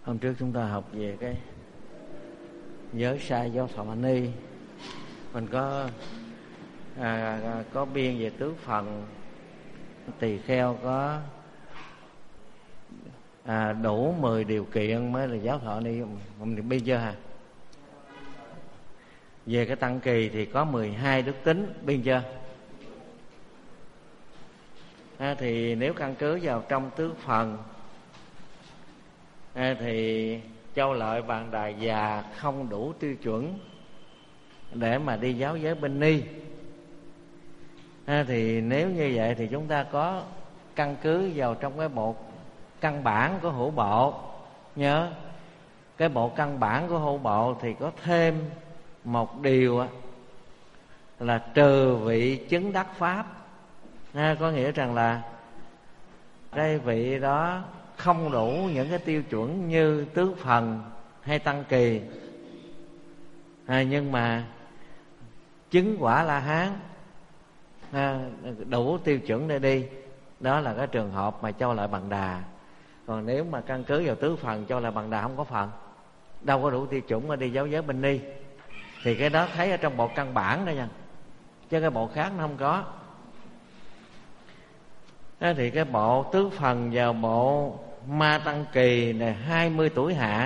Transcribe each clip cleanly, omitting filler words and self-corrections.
Hôm trước chúng ta học về cái giới sai giáo thọ ni. Mình có biên về tứ phần. Tỳ kheo có đủ 10 điều kiện mới là giáo thọ ni. Mình biên chưa hả? Về cái tăng kỳ thì có 12 đức tính, biên chưa? Thì nếu căn cứ vào trong tứ phần thì Châu Lợi Bàn Đà già không đủ tiêu chuẩn để mà đi giáo giới Binh Ni. Thì nếu như vậy thì chúng ta có căn cứ vào trong cái bộ căn bản của hữu bộ. Nhớ cái bộ căn bản của hữu bộ thì có thêm một điều là trừ vị chứng đắc pháp. Có nghĩa rằng là cái vị đó không đủ những cái tiêu chuẩn như tứ phần hay tăng kỳ, nhưng mà chứng quả La Hán đủ tiêu chuẩn để đi. Đó là cái trường hợp mà Châu Lợi Bằng Đà. Còn nếu mà căn cứ vào tứ phần, Châu Lợi Bằng Đà không có phần, đâu có đủ tiêu chuẩn mà đi giáo giới Binh Ni. Thì cái đó thấy ở trong bộ căn bản đó nha, chứ cái bộ khác nó không có. Thì cái bộ tứ phần vào bộ Ma Tăng Kỳ này 20 tuổi hạ.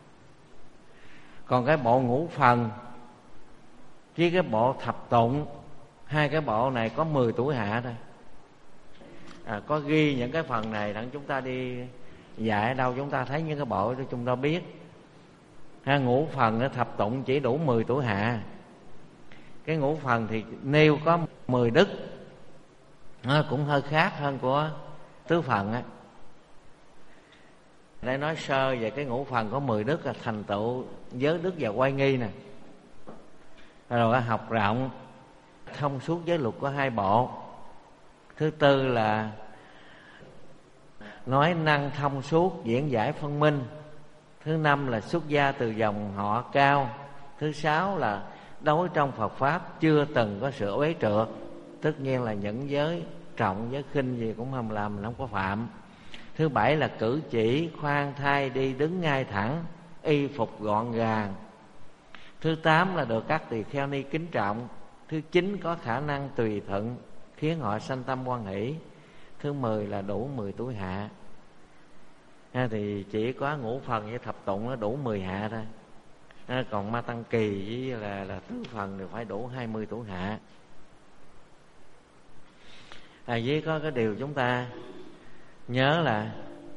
Còn cái bộ ngũ phần với cái bộ thập tụng, hai cái bộ này có 10 tuổi hạ thôi. Có ghi những cái phần này đặng chúng ta đi dạy ở đâu chúng ta thấy những cái bộ đó chúng ta biết. Ngũ phần thập tụng chỉ đủ 10 tuổi hạ. Cái ngũ phần thì nêu có 10 đức, cũng hơi khác hơn của tứ phần á. Để nói sơ về cái ngũ phần có 10 đức là thành tựu giới đức và oai nghi nè. Rồi học rộng, thông suốt giới luật của hai bộ. Thứ tư là nói năng thông suốt, diễn giải phân minh. Thứ năm là xuất gia từ dòng họ cao. Thứ sáu là đối trong Phật Pháp chưa từng có sự uế trượt. Tất nhiên là những giới trọng, giới khinh gì cũng không làm, mình không có phạm. Thứ bảy là cử chỉ khoan thai, đi đứng ngay thẳng, y phục gọn gàng. Thứ tám là được các tỳ kheo ni kính trọng. Thứ chín có khả năng tùy thuận khiến họ sanh tâm hoan hỷ. Thứ 10 là đủ 10 tuổi hạ. Thì chỉ có ngũ phần với thập tụng nó đủ 10 hạ thôi. Còn Ma Tăng Kỳ với là tứ phần thì phải đủ 20 tuổi hạ. Với có cái điều chúng ta nhớ là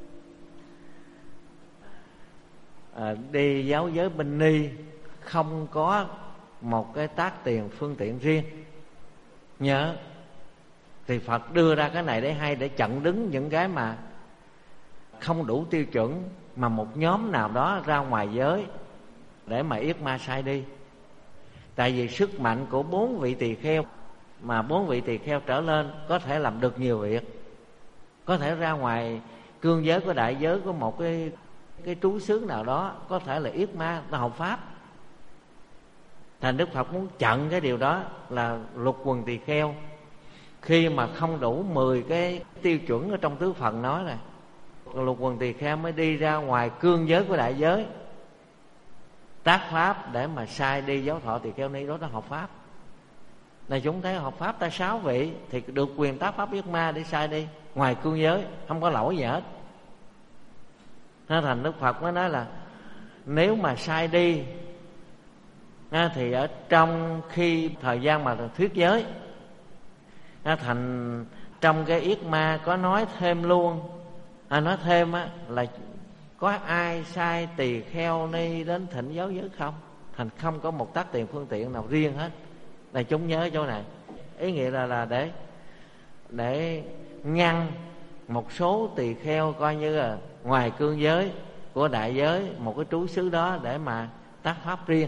đi giáo giới Binh Ni không có một cái tác tiền phương tiện riêng. Nhớ thì Phật đưa ra cái này để hay, để chặn đứng những cái mà không đủ tiêu chuẩn, mà một nhóm nào đó ra ngoài giới để mà yết ma sai đi. Tại vì sức mạnh của 4 vị tỳ kheo, mà 4 vị tỳ kheo trở lên có thể làm được nhiều việc. Có thể ra ngoài cương giới của đại giới của một cái trú xứ nào đó, có thể là yết ma, nó học pháp. Thành Đức Phật muốn chặn cái điều đó là lục quần tỳ kheo. Khi mà không đủ 10 cái tiêu chuẩn ở trong tứ phần nói này, lục quần tỳ kheo mới đi ra ngoài cương giới của đại giới tác pháp để mà sai đi giáo thọ tỳ kheo ni. Đó là học pháp. Này chúng thấy học pháp ta 6 vị thì được quyền tác pháp yết ma để sai đi ngoài cương giới, không có lỗi gì hết. Thành Đức Phật mới nói là nếu mà sai đi thì ở trong khi thời gian mà thuyết giới, thành trong cái yết ma có nói thêm luôn, nói thêm là có ai sai tỳ kheo ni đến thỉnh giáo giới không? Thành không có một tác tiền phương tiện nào riêng hết. Này chúng nhớ chỗ này, ý nghĩa là để ngăn một số tỳ kheo coi như là ngoài cương giới của đại giới, một cái trú xứ đó để mà tác pháp riêng.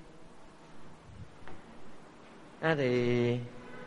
Thì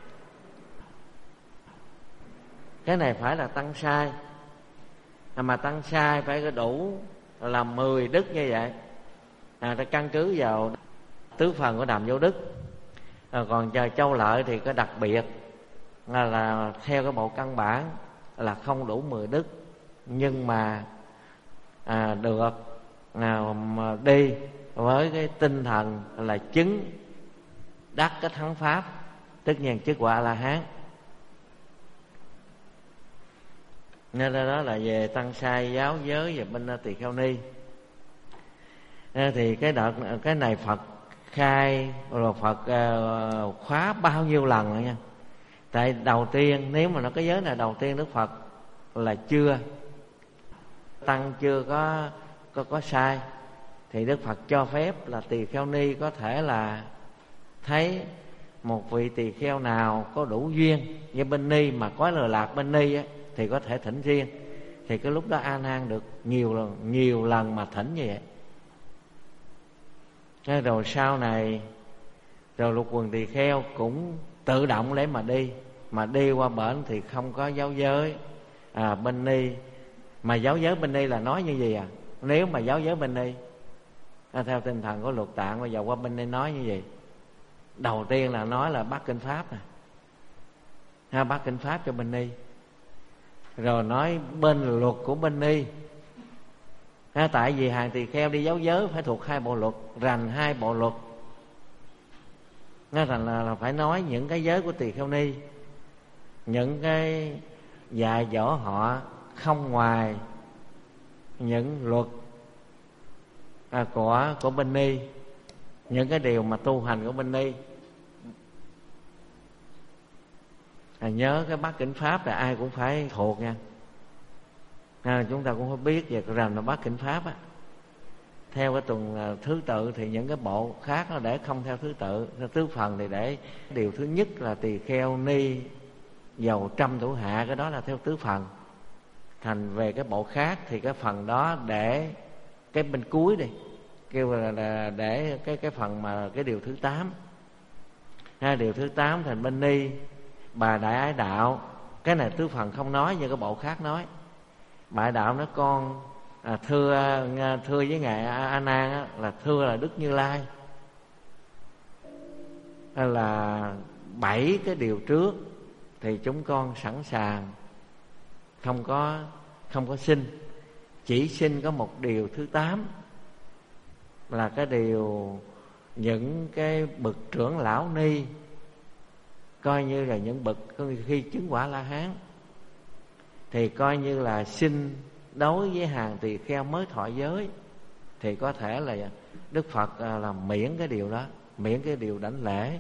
cái này phải là tăng sai, mà tăng sai phải có đủ là 10 đức như vậy. Ta căn cứ vào tứ phần của Đàm Vô Đức. Còn chờ Châu Lợi thì có đặc biệt là theo cái bộ căn bản là không đủ 10 đức, nhưng mà được mà đi với cái tinh thần là chứng đắc cái thắng pháp, tất nhiên chức quả A-la-hán. Nên đó là về tăng sai, giáo giới và bên tỳ kheo ni. Thì cái này Phật khai rồi Phật khóa bao nhiêu lần rồi nha. Tại đầu tiên, nếu mà nó cái giới này đầu tiên Đức Phật là chưa tăng, chưa có sai, thì Đức Phật cho phép là tỳ kheo ni có thể là thấy một vị tỳ kheo nào có đủ duyên với bên ni mà có lừa lạc bên ni á, thì có thể thỉnh riêng. Thì cái lúc đó A Nan được nhiều lần mà thỉnh như vậy. Rồi sau này rồi lục quần tỳ kheo cũng tự động lấy mà đi qua bển thì không có giáo giới bên ni. Mà giáo giới bên ni là nói như gì nếu mà giáo giới bên ni theo tinh thần của luật tạng, bây giờ qua bên ni nói như gì? Đầu tiên là nói là bắt kinh pháp nè, bắt kinh pháp cho bên ni, rồi nói bên luật của bên ni. Tại vì hàng tỳ kheo đi giáo giới phải thuộc 2 bộ luật, rành 2 bộ luật. Thành là phải nói những cái giới của tỳ kheo ni, những cái dạy dỗ họ không ngoài những luật của bên ni, những cái điều mà tu hành của bên ni. Nhớ cái bát kinh pháp là ai cũng phải thuộc nha. Chúng ta cũng phải biết về rằng là bát kinh pháp á, theo cái tuần thứ tự thì những cái bộ khác nó để không theo thứ tự. Theo tứ phần thì để điều thứ nhất là tỳ kheo ni dầu trăm thủ hạ, cái đó là theo tứ phần. Thành về cái bộ khác thì cái phần đó để cái bên cuối đi, kêu là để cái phần mà cái điều thứ 8. Điều thứ 8 thành bên ni bà đại ái đạo. Cái này tứ phần không nói, nhưng cái bộ khác nói. Bà đại đạo nói con thưa với ngài A Nan là thưa là Đức Như Lai là 7 cái điều trước thì chúng con sẵn sàng, không có xin, chỉ xin có một điều thứ 8 là cái điều những cái bậc trưởng lão ni, coi như là những bậc khi chứng quả La Hán, thì coi như là xin đối với hàng tỳ kheo mới thọ giới, thì có thể là Đức Phật là miễn cái điều đó, miễn cái điều đảnh lễ.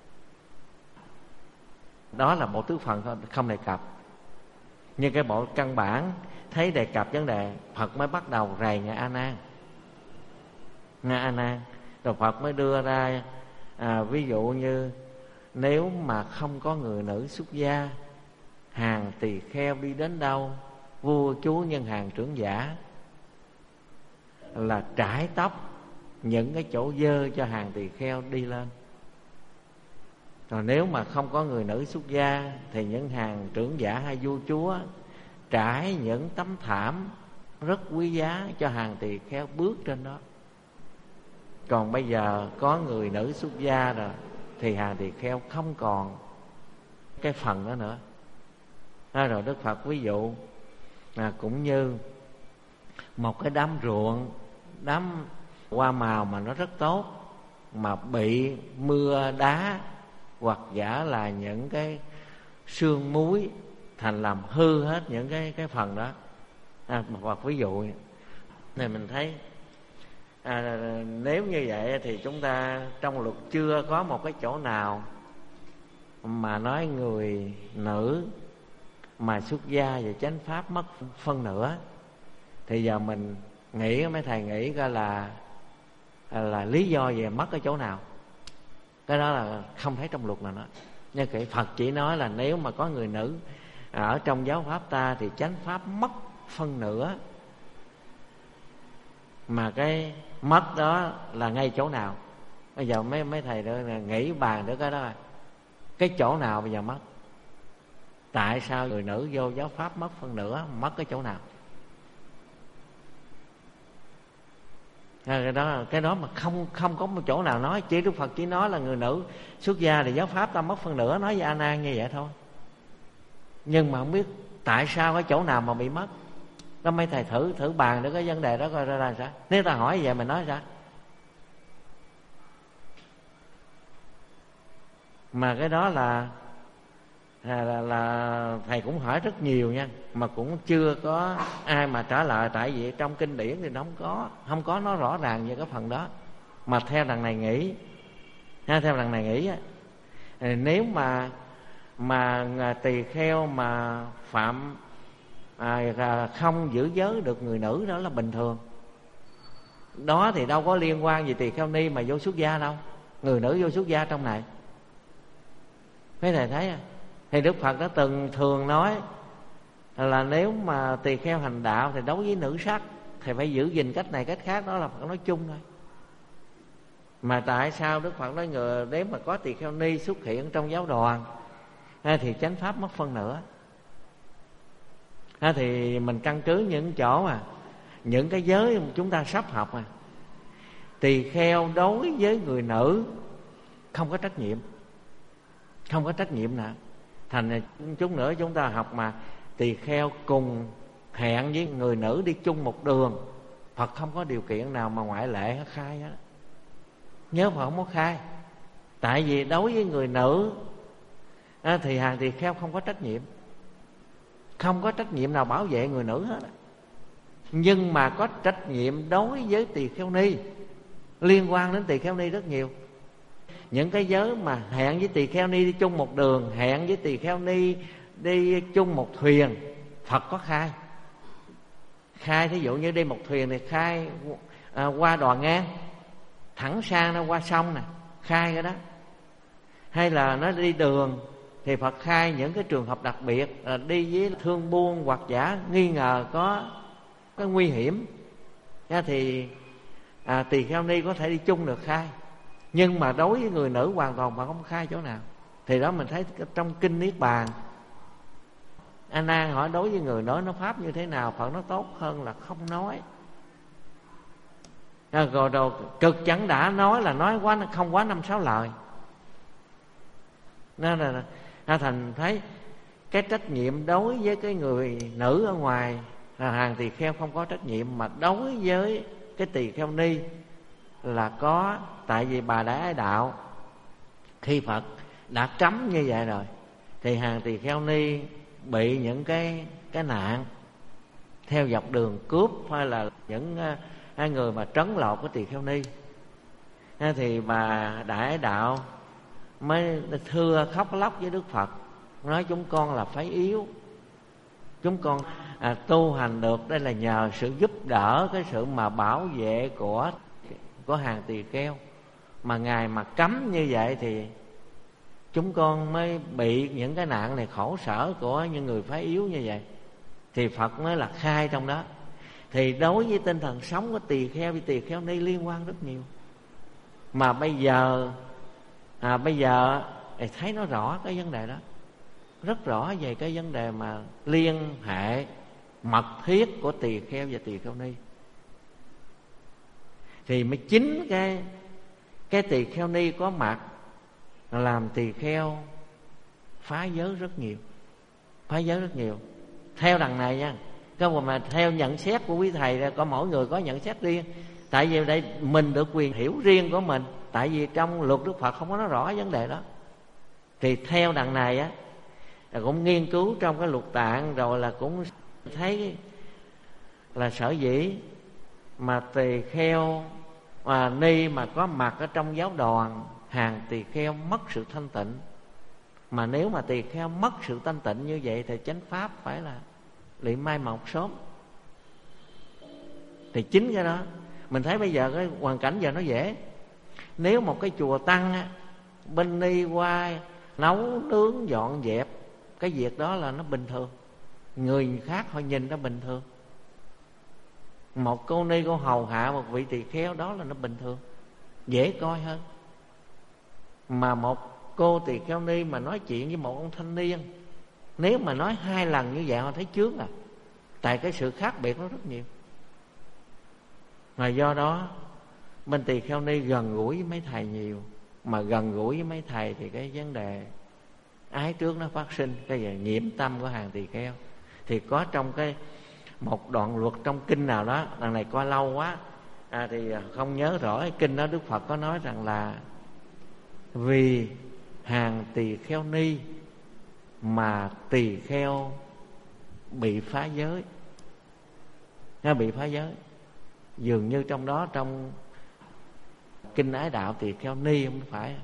Đó là bộ tứ phần thôi, không đề cập. Nhưng cái bộ căn bản thấy đề cập vấn đề, Phật mới bắt đầu rầy ngài A Nan. Ngài A Nan rồi Phật mới đưa ra ví dụ như nếu mà không có người nữ xuất gia, hàng tỳ kheo đi đến đâu, vua chúa nhân hàng trưởng giả là trải tóc những cái chỗ dơ cho hàng tỳ kheo đi lên. Rồi nếu mà không có người nữ xuất gia thì những hàng trưởng giả hay vua chúa trải những tấm thảm rất quý giá cho hàng tỳ kheo bước trên đó. Còn bây giờ có người nữ xuất gia rồi thì hàng tỳ kheo không còn cái phần đó nữa. Rồi Đức Phật ví dụ cũng như một cái đám ruộng, đám hoa màu mà nó rất tốt, mà bị mưa đá hoặc giả là những cái sương muối thành làm hư hết những cái phần đó. Hoặc ví dụ này mình thấy nếu như vậy thì chúng ta trong luật chưa có một cái chỗ nào mà nói người nữ mà xuất gia và chánh pháp mất phân nửa. Thì giờ mình nghĩ, mấy thầy nghĩ coi là lý do về mất cái chỗ nào. Cái đó là không thấy trong luật nào nói. Nhưng cái Phật chỉ nói là nếu mà có người nữ ở trong giáo pháp ta thì chánh pháp mất phân nửa. Mà cái mất đó là ngay chỗ nào? Bây giờ mấy thầy đó nghĩ bàn được cái đó là cái chỗ nào bây giờ mất? Tại sao người nữ vô giáo pháp mất phân nửa? Mất cái chỗ nào? Cái đó mà không có một chỗ nào nói. Chỉ Đức Phật chỉ nói là người nữ xuất gia thì giáo pháp ta mất phân nửa, nói với A Nan như vậy thôi. Nhưng mà không biết tại sao cái chỗ nào mà bị mất. Đó mấy thầy thử bàn để cái vấn đề đó coi ra là sao. Nếu ta hỏi vậy mình nói sao? Mà cái đó là thầy cũng hỏi rất nhiều nha, mà cũng chưa có ai mà trả lời. Tại vì trong kinh điển thì nó không có nó rõ ràng về cái phần đó. Mà theo đằng này nghĩ, theo đằng này nghĩ á, nếu mà tỳ kheo mà phạm không giữ giới được người nữ, đó là bình thường. Đó thì đâu có liên quan gì tỳ kheo ni mà vô xuất gia đâu. Người nữ vô xuất gia trong này. Mấy thầy thấy à? Thì Đức Phật đã từng thường nói là nếu mà tỳ kheo hành đạo thì đối với nữ sắc thì phải giữ gìn cách này cách khác. Đó là Phật nói chung thôi. Mà tại sao Đức Phật nói người nếu mà có tỳ kheo ni xuất hiện trong giáo đoàn thì chánh pháp mất phân nửa? Thì mình căn cứ những chỗ những cái giới mà chúng ta sắp học tỳ kheo đối với người nữ không có trách nhiệm, không có trách nhiệm nào. Thành chút nữa chúng ta học mà tỳ kheo cùng hẹn với người nữ đi chung một đường, Phật không có điều kiện nào mà ngoại lệ khai hết. Nhớ Phật không có khai. Tại vì đối với người nữ thì hàng tỳ kheo không có trách nhiệm, không có trách nhiệm nào bảo vệ người nữ hết. Nhưng mà có trách nhiệm đối với tỳ kheo ni, liên quan đến tỳ kheo ni rất nhiều. Những cái giới mà hẹn với tỳ kheo ni đi chung một đường, hẹn với tỳ kheo ni đi chung một thuyền, Phật có khai. Khai thí dụ như đi một thuyền thì khai qua đò ngang, thẳng sang nó qua sông nè, khai cái đó. Hay là nó đi đường thì Phật khai những cái trường hợp đặc biệt, đi với thương buôn hoặc giả nghi ngờ có cái nguy hiểm thì tỳ kheo ni có thể đi chung được khai. Nhưng mà đối với người nữ hoàn toàn mà không khai chỗ nào. Thì đó mình thấy trong kinh Niết Bàn, A Nan hỏi đối với người nói nó pháp như thế nào, Phật nó tốt hơn là không nói. Rồi cực chẳng đã nói là nói quá, không quá 5-6 lời. Nên là thành thấy cái trách nhiệm đối với cái người nữ ở ngoài là hàng tỳ kheo không có trách nhiệm, mà đối với cái tỳ kheo ni là có. Tại vì bà đã ái đạo, khi Phật đã cấm như vậy rồi thì hàng tỳ kheo ni bị những cái nạn theo dọc đường cướp, hay là những người mà trấn lột của tỳ kheo ni, thì bà đại ái đạo mới thưa khóc lóc với Đức Phật, nói chúng con là phái yếu, chúng con tu hành được đây là nhờ sự giúp đỡ, cái sự mà bảo vệ của hàng tỳ kheo. Mà Ngài mà cấm như vậy thì chúng con mới bị những cái nạn này, khổ sở của những người phái yếu như vậy. Thì Phật mới là khai trong đó. Thì đối với tinh thần sống của tỳ kheo với tỳ kheo ni liên quan rất nhiều. Mà bây giờ thấy nó rõ cái vấn đề đó, rất rõ về cái vấn đề mà liên hệ mật thiết của tỳ kheo và tỳ kheo ni. Thì mới chính cái tỳ kheo ni có mặt làm tỳ kheo phá giới rất nhiều, phá giới rất nhiều. Theo đằng này nha, mà theo nhận xét của quý thầy, có mỗi người có nhận xét riêng. Tại vì đây mình được quyền hiểu riêng của mình, tại vì trong luật Đức Phật không có nói rõ vấn đề đó. Thì theo đằng này cũng nghiên cứu trong cái luật tạng, rồi là cũng thấy là sở dĩ mà tỳ kheo ni mà có mặt ở trong giáo đoàn, hàng tỳ kheo mất sự thanh tịnh. Mà nếu mà tỳ kheo mất sự thanh tịnh như vậy thì chánh pháp phải là bị mai một sớm. Thì chính cái đó mình thấy bây giờ cái hoàn cảnh giờ nó dễ. Nếu một cái chùa tăng bên ni qua nấu nướng dọn dẹp, cái việc đó là nó bình thường, người khác họ nhìn nó bình thường. Một cô ni cô hầu hạ một vị tỳ kheo, đó là nó bình thường, dễ coi hơn. Mà một cô tỳ kheo ni mà nói chuyện với một ông thanh niên, nếu mà nói 2 lần như vậy họ thấy chướng tại cái sự khác biệt nó rất nhiều. Mà do đó bên tỳ kheo ni gần gũi với mấy thầy nhiều. Mà gần gũi với mấy thầy thì cái vấn đề ái trước nó phát sinh, cái nhiễm tâm của hàng tỳ kheo. Thì có trong cái một đoạn luật trong kinh nào đó, lần này coi lâu quá thì không nhớ rõ cái kinh đó. Đức Phật có nói rằng là vì hàng tỳ kheo ni mà tỳ kheo bị phá giới. Nó bị phá giới. Dường như trong đó, trong kinh Ái Đạo tỳ kheo ni không phải.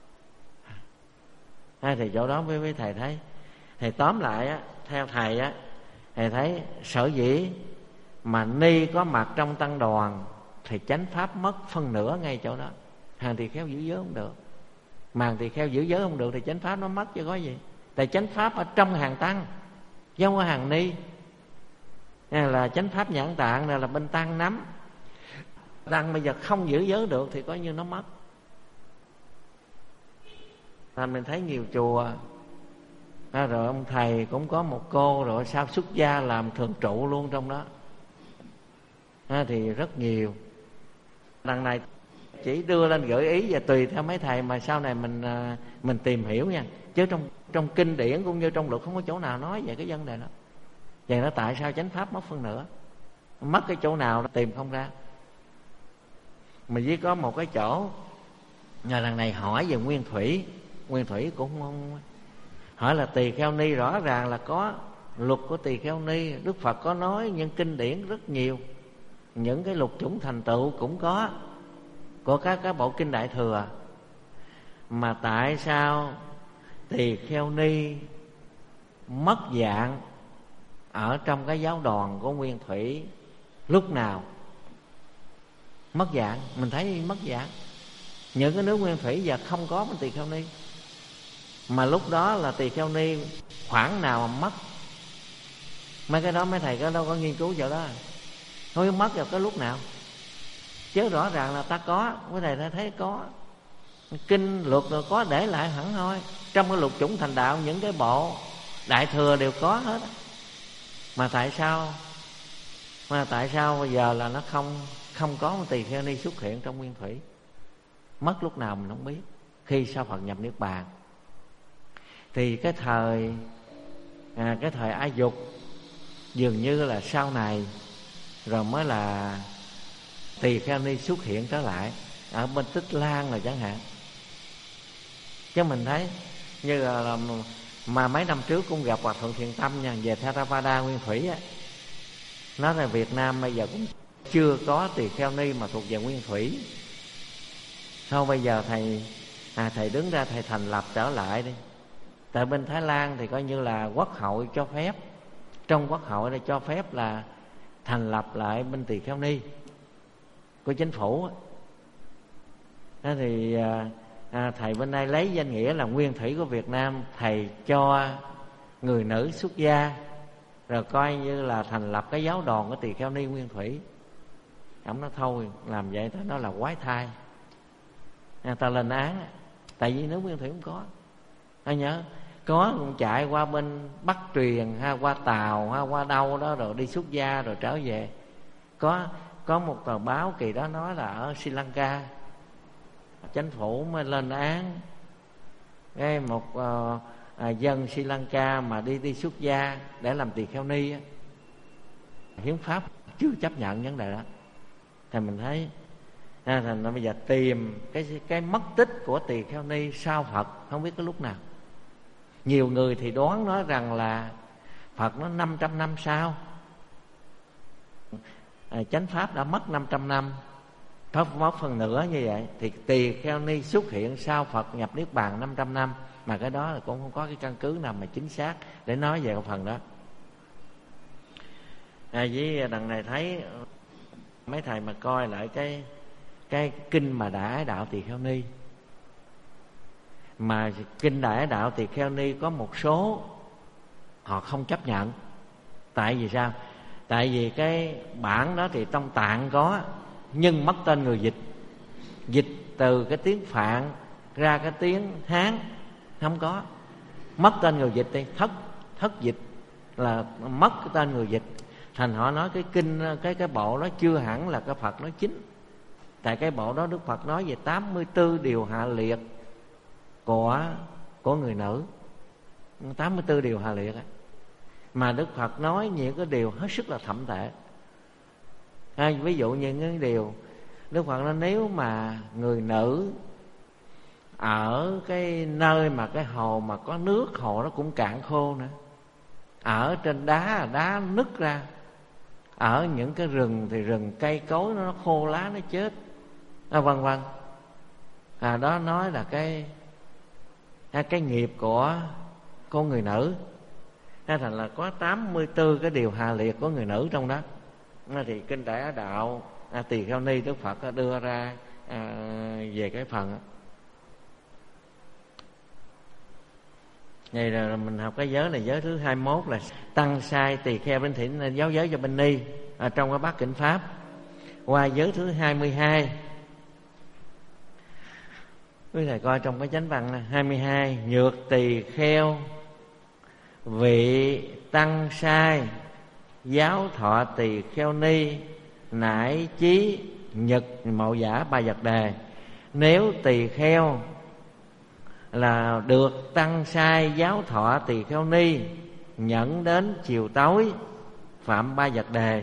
Thì chỗ đó với thầy thấy, thầy tóm lại á, theo thầy á, thầy thấy sở dĩ mà ni có mặt trong tăng đoàn thì chánh pháp mất phân nửa ngay chỗ đó. Hàng tỳ kheo giữ giới không được, mà hàng tỳ kheo giữ giới không được thì chánh pháp nó mất chứ có gì. Tại chánh pháp ở trong hàng tăng chứ không có hàng ni. Này là chánh pháp nhãn tạng, này là bên tăng nắm. Tăng bây giờ không giữ giới được thì coi như nó mất. Thành mình thấy nhiều chùa rồi ông thầy cũng có một cô, rồi sao xuất gia làm thường trụ luôn trong đó thì rất nhiều. Đằng này chỉ đưa lên gợi ý và tùy theo mấy thầy mà sau này mình tìm hiểu nha. Chứ trong kinh điển cũng như trong luật không có chỗ nào nói về cái vấn đề đó. Vậy đó tại sao chánh pháp mất phân nửa? Mất cái chỗ nào nó tìm không ra. Mà chỉ có một cái chỗ, nhờ lần này hỏi về nguyên thủy. Nguyên thủy cũng không hỏi là tỳ kheo ni, rõ ràng là có luật của tỳ kheo ni. Đức Phật có nói nhưng kinh điển rất nhiều. Những cái lục chủng thành tựu cũng có của các bộ kinh Đại Thừa. Mà tại sao tỳ kheo ni mất dạng ở trong cái giáo đoàn của nguyên thủy? Lúc nào mất dạng? Mình thấy mất dạng. Những cái nước nguyên thủy giờ không có tỳ kheo ni, mà lúc đó là tỳ kheo ni khoảng nào mà mất? Mấy cái đó mấy thầy có đâu có nghiên cứu chỗ đó. Thôi mất vào cái lúc nào? Chứ rõ ràng là ta có. Mấy thầy ta thấy có kinh luật rồi có để lại hẳn thôi. Trong cái lục chủng thành đạo, những cái bộ Đại Thừa đều có hết. Mà tại sao bây giờ là nó không có một tỳ kheo ni xuất hiện trong nguyên thủy? Mất lúc nào mình không biết. Khi sau Phật nhập Niết Bàn thì cái thời A Dục dường như là sau này rồi mới là tỳ kheo ni xuất hiện trở lại ở bên Tích Lan rồi chẳng hạn. Chứ mình thấy như là mà mấy năm trước cũng gặp Hòa Thượng Thiện Tâm nha, về Theravada nguyên thủy á, nói là Việt Nam bây giờ cũng chưa có tỳ kheo ni mà thuộc về nguyên thủy. Thôi bây giờ thầy đứng ra thầy thành lập trở lại đi. Tại bên Thái Lan thì coi như là quốc hội cho phép, trong quốc hội này cho phép là thành lập lại bên tỳ kheo ni của chính phủ. Thế thì thầy bên đây lấy danh nghĩa là nguyên thủy của Việt Nam, thầy cho người nữ xuất gia, rồi coi như là thành lập cái giáo đoàn của tỳ kheo ni nguyên thủy. Ông nói thôi làm vậy ta nói là quái thai, ta lên án. Tại vì nước nguyên thủy không có. Ai nhớ có cũng chạy qua bên Bắc Truyền ha, qua Tàu ha, qua đâu đó rồi đi xuất gia rồi trở về. Có một tờ báo kỳ đó nói là ở Sri Lanka chính phủ mới lên án cái một dân Sri Lanka mà đi xuất gia để làm tỳ kheo ni á. Hiến pháp chưa chấp nhận vấn đề đó. Thì mình thấy thành bây giờ tìm cái mất tích của tỳ kheo ni sau Phật không biết cái lúc nào. Nhiều người thì đoán nói rằng là Phật nó 500 năm sau. Chánh pháp đã mất 500 năm, Pháp mất phần nửa như vậy, thì tỳ kheo ni xuất hiện sau Phật nhập Niết Bàn 500 năm. Mà cái đó là cũng không có cái căn cứ nào mà chính xác để nói về cái phần đó. Với đằng này thấy mấy thầy mà coi lại cái kinh mà Đại Ái Đạo Tỳ Kheo Ni, mà kinh Đại Ái Đạo Tỳ Kheo Ni có một số họ không chấp nhận. Tại vì sao? Tại vì cái bản đó thì trong Tạng có, nhưng mất tên người dịch. Dịch từ cái tiếng Phạn ra cái tiếng Hán không có. Mất tên người dịch đi, thất dịch là mất cái tên người dịch. Thành họ nói cái kinh, cái bộ đó chưa hẳn là cái Phật nói chính. Tại cái bộ đó Đức Phật nói về 84 điều hạ liệt của người nữ. 84 điều hạ liệt. mà Đức Phật nói những cái điều hết sức là thậm tệ. Ví dụ như những điều Đức Phật nói, nếu mà người nữ ở cái nơi mà cái hồ mà có nước, hồ nó cũng cạn khô nữa, ở trên đá nứt ra, ở những cái rừng thì rừng cây cối nó khô lá nó chết, vân vân. Đó nói là cái nghiệp của người nữ. Thành là có 84 cái điều hạ liệt của người nữ trong đó. Thì kinh Đại Á Đạo Tỳ Kheo Ni Đức Phật đưa ra về cái phần đó. Vậy là mình học cái giới này, giới thứ 21 là tăng sai tỳ kheo bên thỉnh giáo giới cho bên ni trong cái bát kinh pháp. Qua giới thứ 22, quý thầy coi trong cái chánh văn này, 22: nhược tỳ kheo vị tăng sai giáo thọ tỳ kheo ni nải chí nhật mậu giả ba vật đề. Nếu tỳ kheo là được tăng sai giáo thọ tỳ kheo ni nhận đến chiều tối phạm ba vật đề,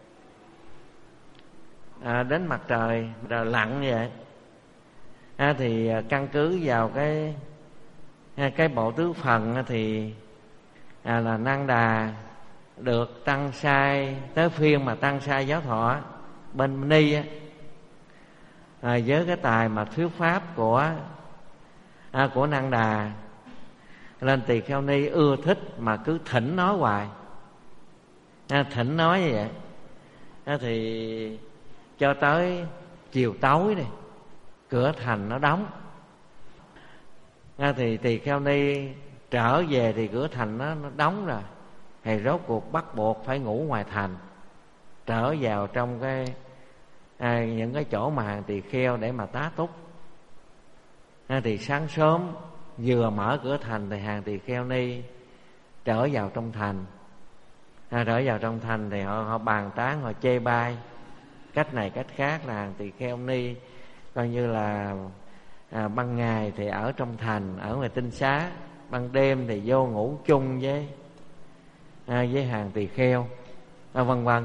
đến mặt trời lặn như vậy, thì căn cứ vào cái bộ tứ phần thì là Năng Đà được tăng sai tới phiên mà tăng sai giáo thọ bên ni với cái tài mà thuyết pháp của Năng Đà, nên tỳ kheo ni ưa thích mà cứ thỉnh nói hoài, thỉnh nói như vậy. Thì cho tới chiều tối này cửa thành nó đóng, thì tỳ kheo ni trở về thì cửa thành nó đóng rồi, thì rốt cuộc bắt buộc phải ngủ ngoài thành, trở vào trong những cái chỗ mà hàng tỳ kheo để mà tá túc. Thì sáng sớm vừa mở cửa thành thì hàng tỳ kheo ni trở vào trong thành. Trở vào trong thành thì họ bàn tán, họ chê bai cách này cách khác, là hàng tỳ kheo ni coi như là ban ngày thì ở trong thành, ở ngoài tinh xá, ban đêm thì vô ngủ chung với hàng tỳ kheo, vân vân.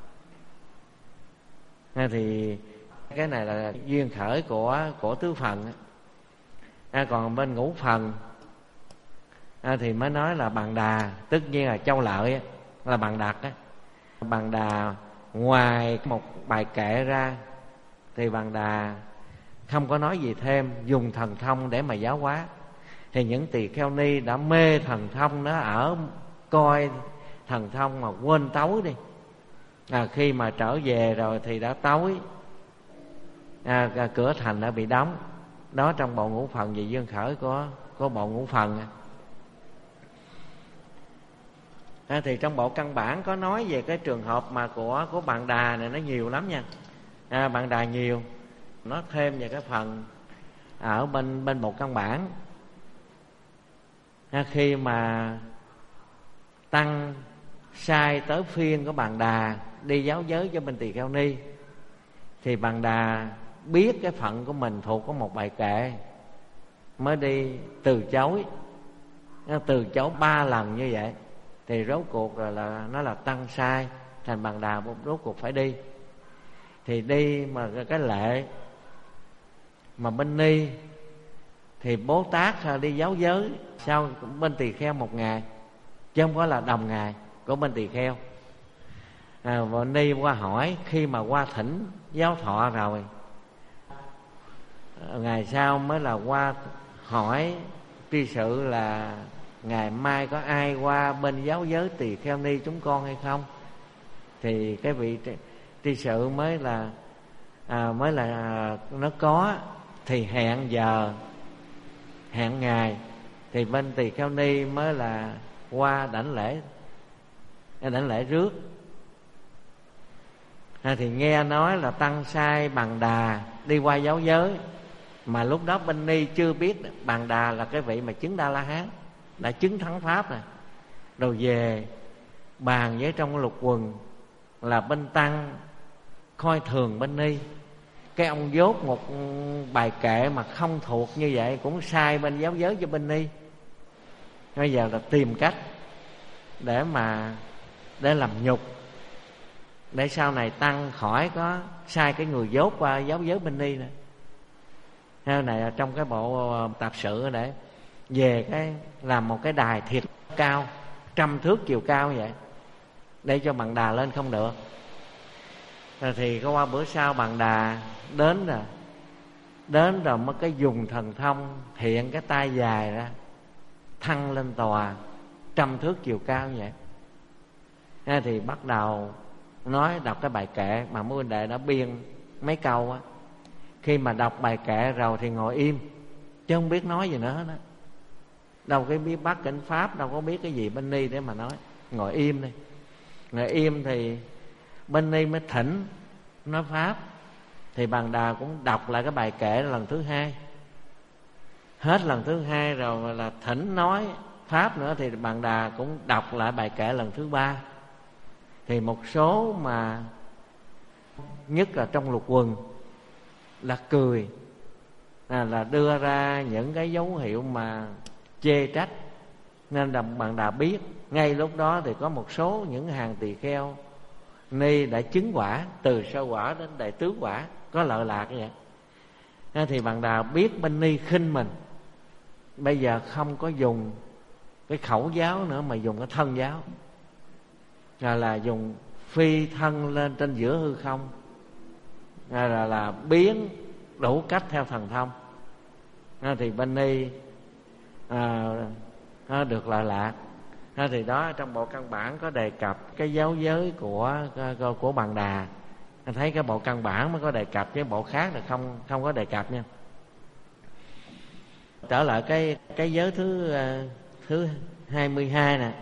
Thì cái này là duyên khởi của tứ phần. Còn bên ngũ phần thì mới nói là Bằng Đà, tất nhiên là Châu Lợi là Bằng Đạt á. Bằng Đà ngoài một bài kệ ra thì Bằng Đà không có nói gì thêm, dùng thần thông để mà giáo hóa. Thì những tỳ kheo ni đã mê thần thông đó, ở coi thần thông mà quên tối đi. Khi mà trở về rồi thì đã tối, cửa thành đã bị đóng. Đó trong bộ ngũ phần về duyên khởi của bộ ngũ phần. Thì trong bộ căn bản có nói về cái trường hợp mà của Bạn Đà này, nó nhiều lắm nha. Bạn Đà nhiều, nó thêm về cái phần ở bên bộ căn bản. Khi mà tăng sai tới phiên của Bạn Đà đi giáo giới cho bên tỳ kheo ni, thì Bạn Đà biết cái phận của mình thuộc có một bài kệ, mới đi từ chối 3 lần như vậy. Thì rốt cuộc rồi là nó là tăng sai, thành Bạn Đà rốt cuộc phải đi. Thì đi mà cái lệ mà bên ni thì Bố Tát đi giáo giới sau bên tỳ kheo 1 ngày, chứ không có là đồng ngày của bên tỳ kheo. Và ni qua hỏi, khi mà qua thỉnh giáo thọ rồi, ngày sau mới là qua hỏi tri sự là ngày mai có ai qua bên giáo giới tỳ kheo ni chúng con hay không. Thì cái vị tri sự mới là nó có, thì hẹn giờ hẹn ngày, thì bên tỳ kheo ni mới là qua đảnh lễ rước. Thì nghe nói là tăng sai Bằng Đà đi qua giáo giới, mà lúc đó bên ni chưa biết Bằng Đà là cái vị mà chứng Đa La Hán, đã chứng thắng pháp rồi. Rồi về bàn với trong lục quần là bên tăng coi thường bên ni. Cái ông dốt một bài kệ mà không thuộc như vậy, cũng sai bên giáo giới cho bên ni. Bây giờ là tìm cách để làm nhục, để sau này tăng khỏi có sai cái người dốt qua giáo giới bên ni nữa. Theo này là trong cái bộ tạp sự để về cái làm một cái đài thiệt cao 100 thước chiều cao vậy, để cho Bằng Đà lên không được. Rồi thì có qua bữa sau Bằng Đà đến rồi mới cái dùng thần thông hiện cái tay dài ra thăng lên tòa 100 thước chiều cao như vậy. Thì bắt đầu nói đọc cái bài kệ mà mấy huynh đệ đã biên mấy câu á. Khi mà đọc bài kệ rồi thì ngồi im, chứ không biết nói gì nữa hết á. Đâu có biết bắt kinh pháp, đâu có biết cái gì bên ni để mà nói. Ngồi im đi. Ngồi im thì bên ni mới thỉnh nói pháp. Thì Bằng Đà cũng đọc lại cái bài kệ lần thứ hai. Hết lần thứ hai rồi là thỉnh nói pháp nữa, thì Bằng Đà cũng đọc lại bài kệ lần thứ ba. Thì một số mà nhất là trong lục quần là cười, là đưa ra những cái dấu hiệu mà chê trách. Nên là Bằng Đà biết ngay lúc đó thì có một số những hàng tỳ kheo ni đã chứng quả, từ sơ quả đến đại tứ quả, có lợi lạc như vậy. Thì Bằng Đà biết bên ni khinh mình, bây giờ không có dùng cái khẩu giáo nữa mà dùng cái thân giáo, là dùng phi thân lên trên giữa hư không, là biến đủ cách theo thần thông. Thì bên ni được lợi lạc. Thì đó trong bộ căn bản có đề cập cái giáo giới của Bằng Đà. Thấy cái bộ căn bản mới có đề cập, chứ bộ khác là không có đề cập nha. Trở lại cái giới thứ 22 nè.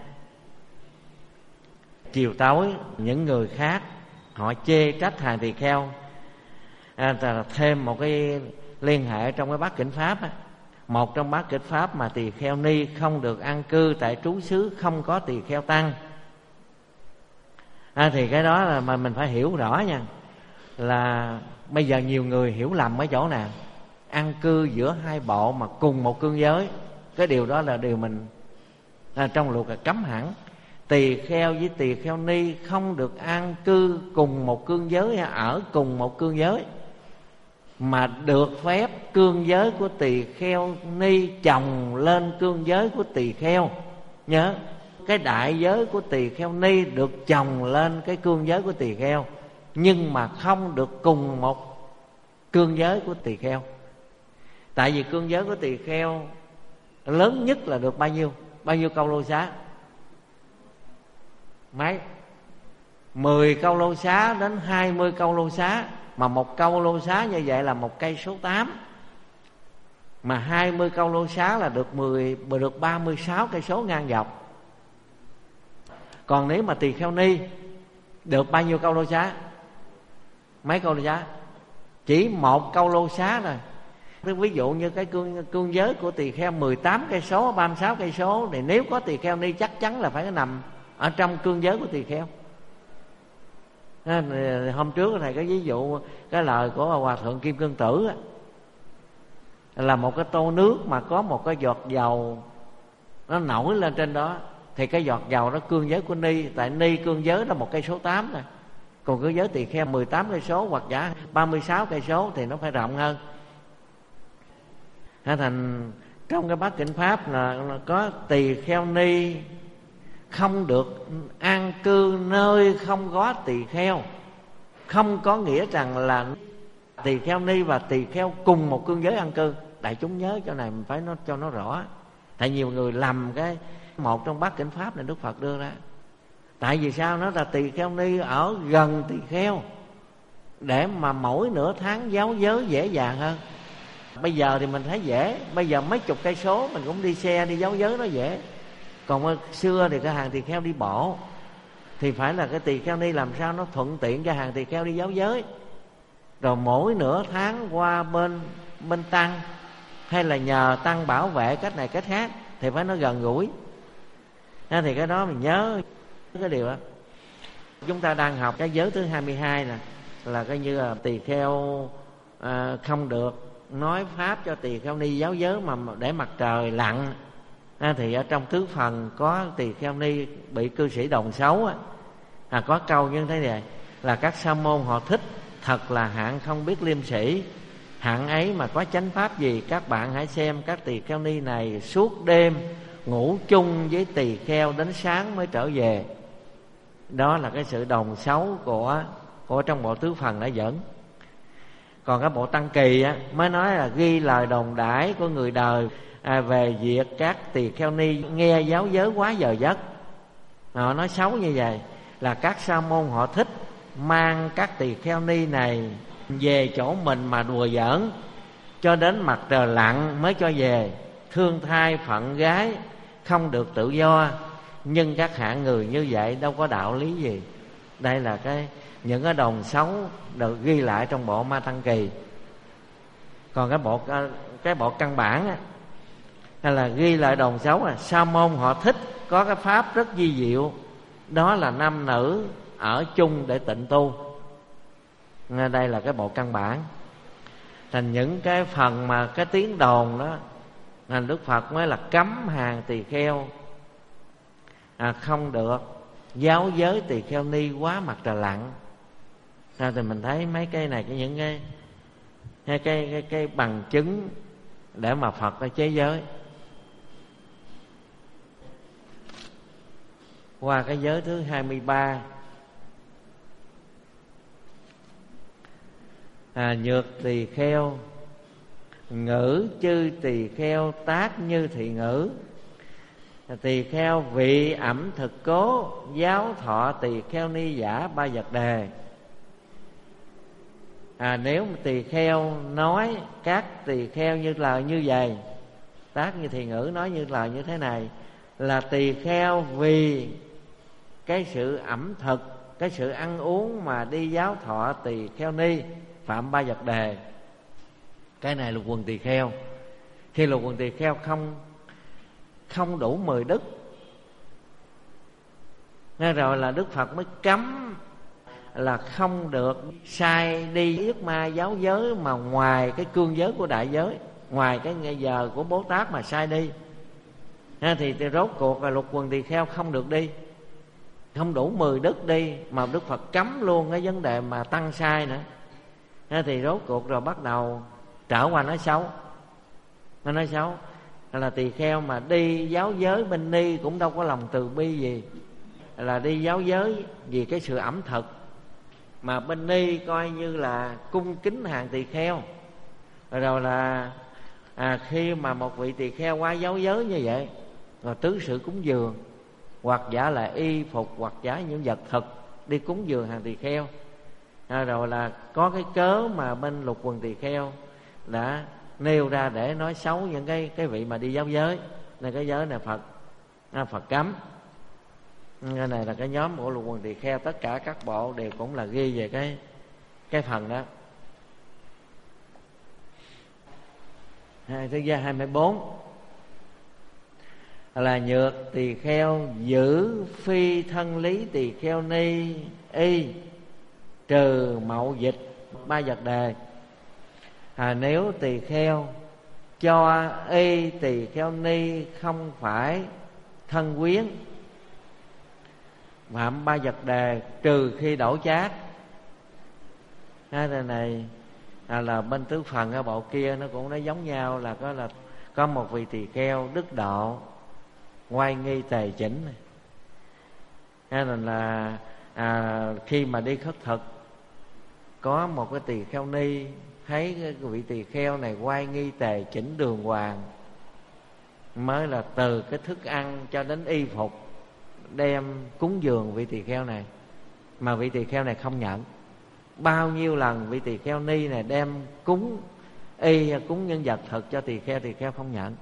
Chiều tối những người khác họ chê trách hàng tỳ kheo, thêm một cái liên hệ trong cái bát kỉnh pháp á. Một trong bát kỉnh pháp mà tỳ kheo ni không được an cư tại trú xứ không có tỳ kheo tăng. Thì cái đó là mà mình phải hiểu rõ nha. Là bây giờ nhiều người hiểu lầm ở chỗ nào, an cư giữa hai bộ mà cùng một cương giới. Cái điều đó là điều mình trong luật là cấm hẳn. Tỳ kheo với tỳ kheo ni không được an cư cùng một cương giới, ở cùng một cương giới, mà được phép cương giới của tỳ kheo ni chồng lên cương giới của tỳ kheo. Nhớ, cái đại giới của tỳ kheo ni được chồng lên cái cương giới của tỳ kheo, nhưng mà không được cùng một cương giới của tỳ kheo. Tại vì cương giới của tỳ kheo lớn nhất là được bao nhiêu câu lô xá? Mấy? 10 câu lô xá đến 20 câu lô xá. Mà một câu lô xá như vậy là 1 cây số 8. Mà 20 câu lô xá là được 36 cây số ngang dọc. Còn nếu mà tỳ kheo ni được bao nhiêu câu lô xá? Mấy câu lô xá? Chỉ 1 câu lô xá thôi. Ví dụ như cái cương giới của tỳ kheo 18 cây số, 36 cây số, thì nếu có tỳ kheo ni chắc chắn là phải nằm ở trong cương giới của tỳ kheo. Hôm trước thầy có ví dụ cái lời của Hòa Thượng Kim Cương Tử là một cái tô nước mà có một cái giọt dầu nó nổi lên trên đó, thì cái giọt dầu đó cương giới của ni. Tại ni cương giới đó 1 cây số 8 nè, còn cương giới tỳ kheo 18 cây số hoặc giả 36 cây số thì nó phải rộng hơn. Thành trong cái bát kỉnh pháp là có tỳ kheo ni không được an cư nơi không có tỳ kheo. Không có nghĩa rằng là tỳ kheo ni và tỳ kheo cùng một cương giới an cư. Đại chúng nhớ chỗ này mình phải cho nó rõ. Tại nhiều người lầm cái một trong bát kỉnh pháp này Đức Phật đưa ra. Tại vì sao? Nó là tỳ kheo ni ở gần tỳ kheo, để mà mỗi nửa tháng giáo giới dễ dàng hơn. Bây giờ thì mình thấy dễ, bây giờ mấy chục cây số mình cũng đi xe đi giáo giới nó dễ. Còn xưa thì cái hàng tỳ kheo đi bộ, thì phải là cái tỳ kheo ni làm sao nó thuận tiện cho hàng tỳ kheo đi giáo giới. Rồi mỗi nửa tháng qua bên tăng, hay là nhờ tăng bảo vệ cách này cách khác, thì phải nó gần gũi. Thì cái đó mình nhớ cái điều đó. Chúng ta đang học cái giới thứ 22 nè, là coi như là tỳ kheo không được nói pháp cho tỳ kheo ni giáo giới mà để mặt trời lặn, Thì ở trong tứ phần có tỳ kheo ni bị cư sĩ đồn xấu có câu như thế này là: các sa môn họ thích, thật là hạng không biết liêm sĩ. Hạng ấy mà có chánh pháp gì, các bạn hãy xem các tỳ kheo ni này suốt đêm ngủ chung với tỳ kheo đến sáng mới trở về. Đó là cái sự đồn xấu của trong bộ tứ phần đã dẫn. Còn cái bộ Tăng Kỳ mới nói là ghi lời đồn đãi của người đời về việc các tỳ kheo ni nghe giáo giới quá giờ giấc. Họ nói xấu như vậy là các sa môn họ thích mang các tỳ kheo ni này về chỗ mình mà đùa giỡn cho đến mặt trời lặn mới cho về. Thương thai phận gái không được tự do, nhưng các hạng người như vậy đâu có đạo lý gì. Đây là những cái đồn xấu được ghi lại trong bộ Ma Tăng Kỳ. Còn cái bộ căn bản hay là ghi lại đồn xấu sa môn họ thích có cái pháp rất vi diệu, đó là nam nữ ở chung để tịnh tu. Đây là cái bộ căn bản. Thành những cái phần mà cái tiếng đồn đó là Đức Phật mới là cấm hàng tỳ kheo không được giáo giới tỳ kheo ni quá mặt trời lặn. Thì mình thấy mấy cái này những cái bằng chứng để mà Phật đã chế giới. Qua cái giới thứ 23, nhược tỳ kheo ngữ chư tỳ kheo tác như thị ngữ. Tỳ kheo vị ẩm thực cố giáo thọ tỳ kheo ni giả ba vật đề. Nếu mà tỳ kheo nói các tỳ kheo như lời như vậy, tác như thị ngữ, nói như lời như thế này, là tỳ kheo vì cái sự ẩm thực, cái sự ăn uống mà đi giáo thọ tỳ kheo ni phạm ba vật đề. Cái này lục quần tỳ kheo. Khi lục quần tỳ kheo không đủ 10 đức, nên rồi là Đức Phật mới cấm là không được sai đi yết ma giáo giới mà ngoài cái cương giới của đại giới, ngoài cái ngày giờ của Bố Tát mà sai đi. Thì rốt cuộc là lục quần tỳ kheo không được đi, không đủ 10 đức đi, mà Đức Phật cấm luôn cái vấn đề mà tăng sai nữa. Thì rốt cuộc rồi bắt đầu trở qua nói xấu. Nó nói xấu là tỳ kheo mà đi giáo giới bên ni cũng đâu có lòng từ bi gì, là đi giáo giới vì cái sự ẩm thực, mà bên ni coi như là cung kính hàng tỳ kheo. Rồi là khi mà một vị tỳ kheo qua giáo giới như vậy, rồi tứ sự cúng dường, hoặc giả là y phục, hoặc giả những vật thực đi cúng dường hàng tỳ kheo. Rồi là có cái cớ mà bên lục quần tỳ kheo đã nêu ra để nói xấu những cái vị mà đi giáo giới. Nên cái giới này Phật cấm. Cái này là cái nhóm của lục quần tỳ kheo. Tất cả các bộ đều cũng là ghi về cái phần đó. Thứ gia 24 là nhược tỳ kheo giữ phi thân lý tỳ kheo ni y trừ mậu dịch ba vật đề. Nếu tỳ kheo cho y tỳ kheo ni không phải thân quyến phạm ba vật đề, trừ khi đổ chát. Cái này là bên tứ phần ở bộ kia nó cũng nói giống nhau, là có một vị tỳ kheo đức độ ngoại nghi tề chỉnh. Thế nên là khi mà đi khất thực, có một cái tỳ kheo ni thấy cái vị tỳ kheo này oai nghi tề chỉnh đường hoàng, mới là từ cái thức ăn cho đến y phục đem cúng dường vị tỳ kheo này, mà vị tỳ kheo này không nhận. Bao nhiêu lần vị tỳ kheo ni này đem cúng y, cúng nhân vật thực cho tỳ kheo không nhận.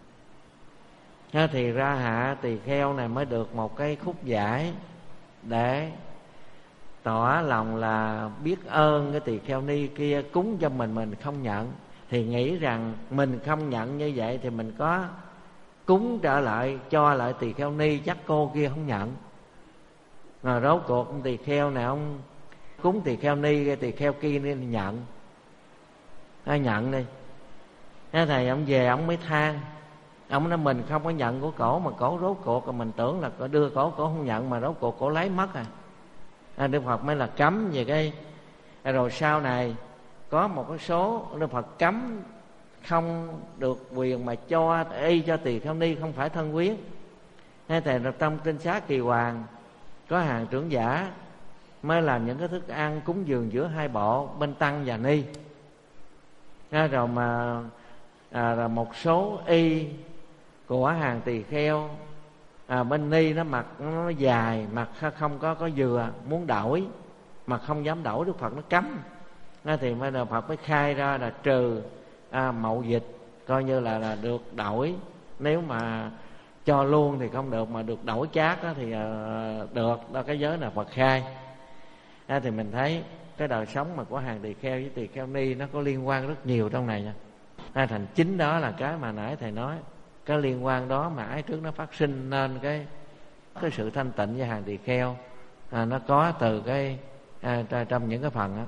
Thì ra hạ tỳ kheo này mới được một cái khúc giải để tỏ lòng là biết ơn cái tỳ kheo ni kia cúng cho mình không nhận, thì nghĩ rằng mình không nhận như vậy thì mình có cúng trở lại cho lại tỳ kheo ni, chắc cô kia không nhận. Rồi rốt cuộc ông tỳ kheo này ông cúng tỳ kheo ni, cái tỳ kheo kia nên nhận. Nhận đi. Thế thầy ông về ông mới than Ông nói mình không có nhận của cổ, mà cổ rốt cuộc rồi mình tưởng là cổ đưa cổ không nhận, mà rốt cuộc cổ lấy mất Đức Phật mới là cấm về cái. Rồi sau này có một cái số Đức Phật cấm không được quyền mà cho y cho tỳ kheo ni không phải thân quyến. Thế thì trong Tinh Xá Kỳ Hoàng có hàng trưởng giả mới làm những cái thức ăn cúng dường giữa hai bộ bên tăng và ni. Rồi mà một số y của hàng tỳ kheo bên ni nó mặt nó dài, mặt không có dừa, muốn đổi mà không dám đổi, Đức Phật nó cấm. Thì mới Đức Phật mới khai ra là trừ mậu dịch, coi như là được đổi. Nếu mà cho luôn thì không được, mà được đổi chác thì được. Đó cái giới là Phật khai. Thì mình thấy cái đời sống mà của hàng tỳ kheo với tỳ kheo ni nó có liên quan rất nhiều trong này nha. Thành chính đó là cái mà nãy thầy nói, cái liên quan đó mà ái trước nó phát sinh, nên cái sự thanh tịnh với hàng tỳ kheo nó có từ cái trong những cái phần đó.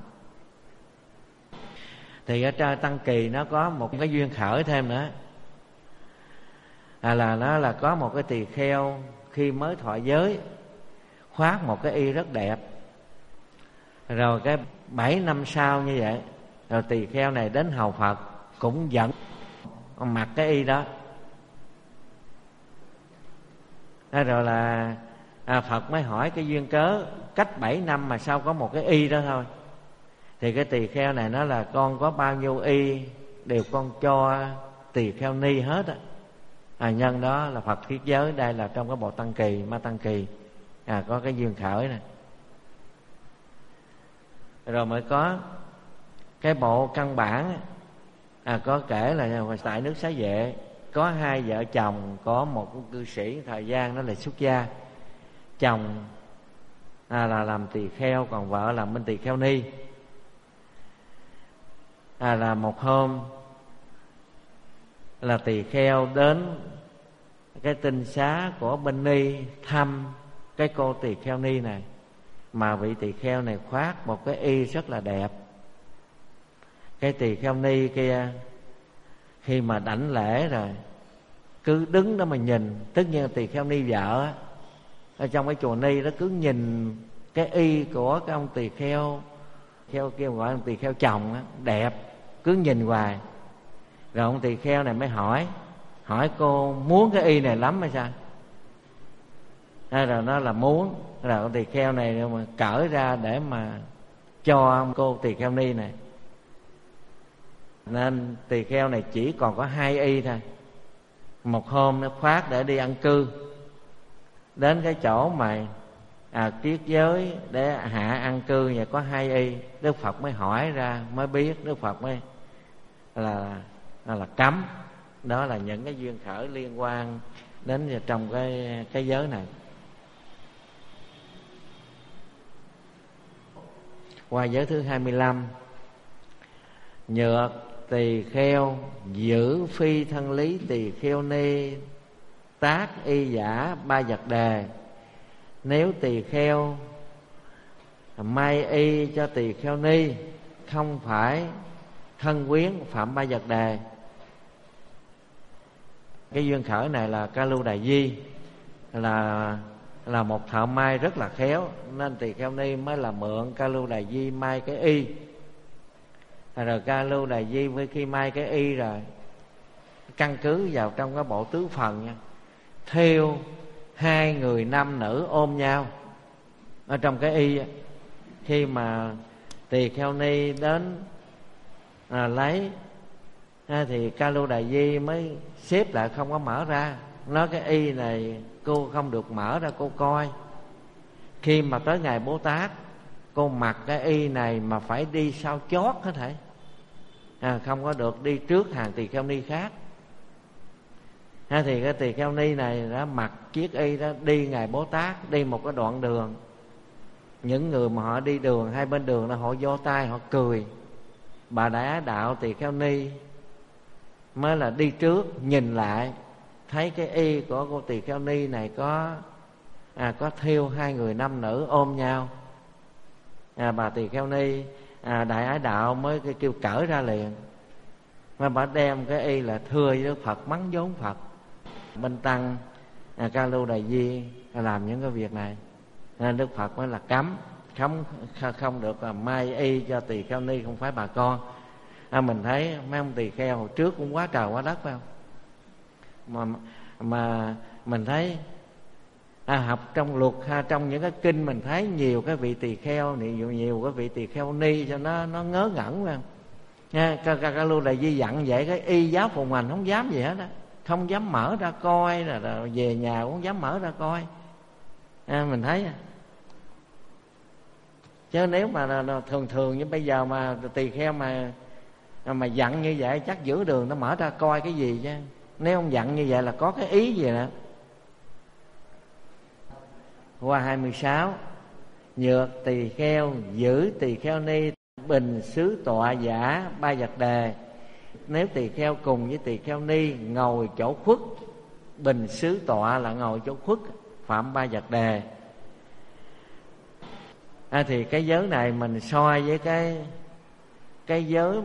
Thì ở trên Tăng Kỳ nó có một cái duyên khởi thêm nữa, là nó là có một cái tỳ kheo khi mới thọ giới khoác một cái y rất đẹp. Rồi cái 7 năm sau như vậy, rồi tỳ kheo này đến hầu Phật cũng dẫn mặc cái y đó. Rồi là Phật mới hỏi cái duyên cớ cách 7 năm mà sao có một cái y đó thôi. Thì cái tỳ kheo này nói là con có bao nhiêu y đều con cho tỳ kheo ni hết nhân đó là Phật thiết giới. Đây là trong cái bộ Tăng Kỳ, Ma Tăng Kỳ có cái duyên khởi này. Rồi mới có cái bộ căn bản có kể là tại nước Xá Vệ có hai vợ chồng, có một cư sĩ thời gian đó là xuất gia. Chồng là làm tỳ kheo, còn vợ làm bên tỳ kheo ni. Là một hôm là tỳ kheo đến cái tinh xá của bên ni thăm cái cô tỳ kheo ni này, mà vị tỳ kheo này khoác một cái y rất là đẹp. Cái tỳ kheo ni kia khi mà đảnh lễ rồi cứ đứng đó mà nhìn. Tất nhiên tỳ kheo ni vợ ở trong cái chùa ni đó cứ nhìn cái y của cái ông tỳ kheo kia, gọi ông tỳ kheo chồng đẹp, cứ nhìn hoài. Rồi ông tỳ kheo này mới hỏi cô muốn cái y này lắm hay sao? Rồi nó là muốn. Rồi ông tỳ kheo này mà cởi ra để mà cho cô tỳ kheo ni này. Nên tỳ kheo này chỉ còn có 2 y thôi. Một hôm nó khoác để đi ăn cư, đến cái chỗ mà tiết giới để hạ ăn cư và có 2 y. Đức Phật mới hỏi ra mới biết, Đức Phật mới là cấm. Đó là những cái duyên khởi liên quan đến trong cái giới này. Qua giới thứ 25. Nhược tỳ kheo giữ phi thân lý tỳ kheo ni tác y giả 3 vật đề. Nếu tỳ kheo may y cho tỳ kheo ni không phải thân quyến phạm 3 vật đề. Cái duyên khởi này là Ca Lưu Đà Di là một thợ may rất là khéo, nên tỳ kheo ni mới là mượn Ca Lưu Đà Di may cái y. Rồi Ca Lưu Đà Di khi may cái y rồi căn cứ vào trong cái bộ tứ phần nha, thêu 2 người nam nữ ôm nhau ở trong cái y. Khi mà tỳ kheo ni đến lấy thì Ca Lưu Đà Di mới xếp lại, không có mở ra. Nói cái y này cô không được mở ra cô coi. Khi mà tới ngày Bố Tát, cô mặc cái y này mà phải đi sau chót hết thảy, không có được đi trước hàng tỳ kheo ni khác. Thì cái tỳ kheo ni này đã mặc chiếc y đó đi ngày Bố Tát, đi một cái đoạn đường. Những người mà họ đi đường hai bên đường là họ vỗ tay họ cười. Bà Đại Á Đạo tỳ kheo ni mới là đi trước, nhìn lại thấy cái y của cô tỳ kheo ni này có thêu 2 người nam nữ ôm nhau. Bà tỳ kheo ni Đại Ái Đạo mới kêu cởi ra liền. Mà bà đem cái y là thưa với Đức Phật, mắng vốn Phật. bên tăng Ca Lưu Đà Di làm những cái việc này, nên Đức Phật mới là cấm không được mai y cho tỳ kheo ni, không phải bà con. Mình thấy mấy ông tỳ kheo hồi trước cũng quá trời quá đất phải không, mà mình thấy học trong luật trong những cái kinh mình thấy nhiều cái vị tỳ kheo, nhiều cái vị tỳ kheo ni cho nó ngớ ngẩn phải không nha. Ca Lưu Đà Di dặn vậy, cái y giáo phụng hành không dám gì hết á, không dám mở ra coi, rồi về nhà cũng không dám mở ra coi. Mình thấy chứ nếu mà thường như bây giờ mà tỳ kheo mà dặn như vậy chắc giữa đường nó mở ra coi cái gì chứ. Nếu không dặn như vậy là có cái ý gì nữa. Qua 26, nhược tỳ kheo giữ tỳ kheo ni bình xứ tọa giả ba vật đề. Nếu tỳ kheo cùng với tỳ kheo ni ngồi chỗ khuất, bình xứ tọa là ngồi chỗ khuất, phạm ba vật đề. Thì cái giới này mình soi với cái giới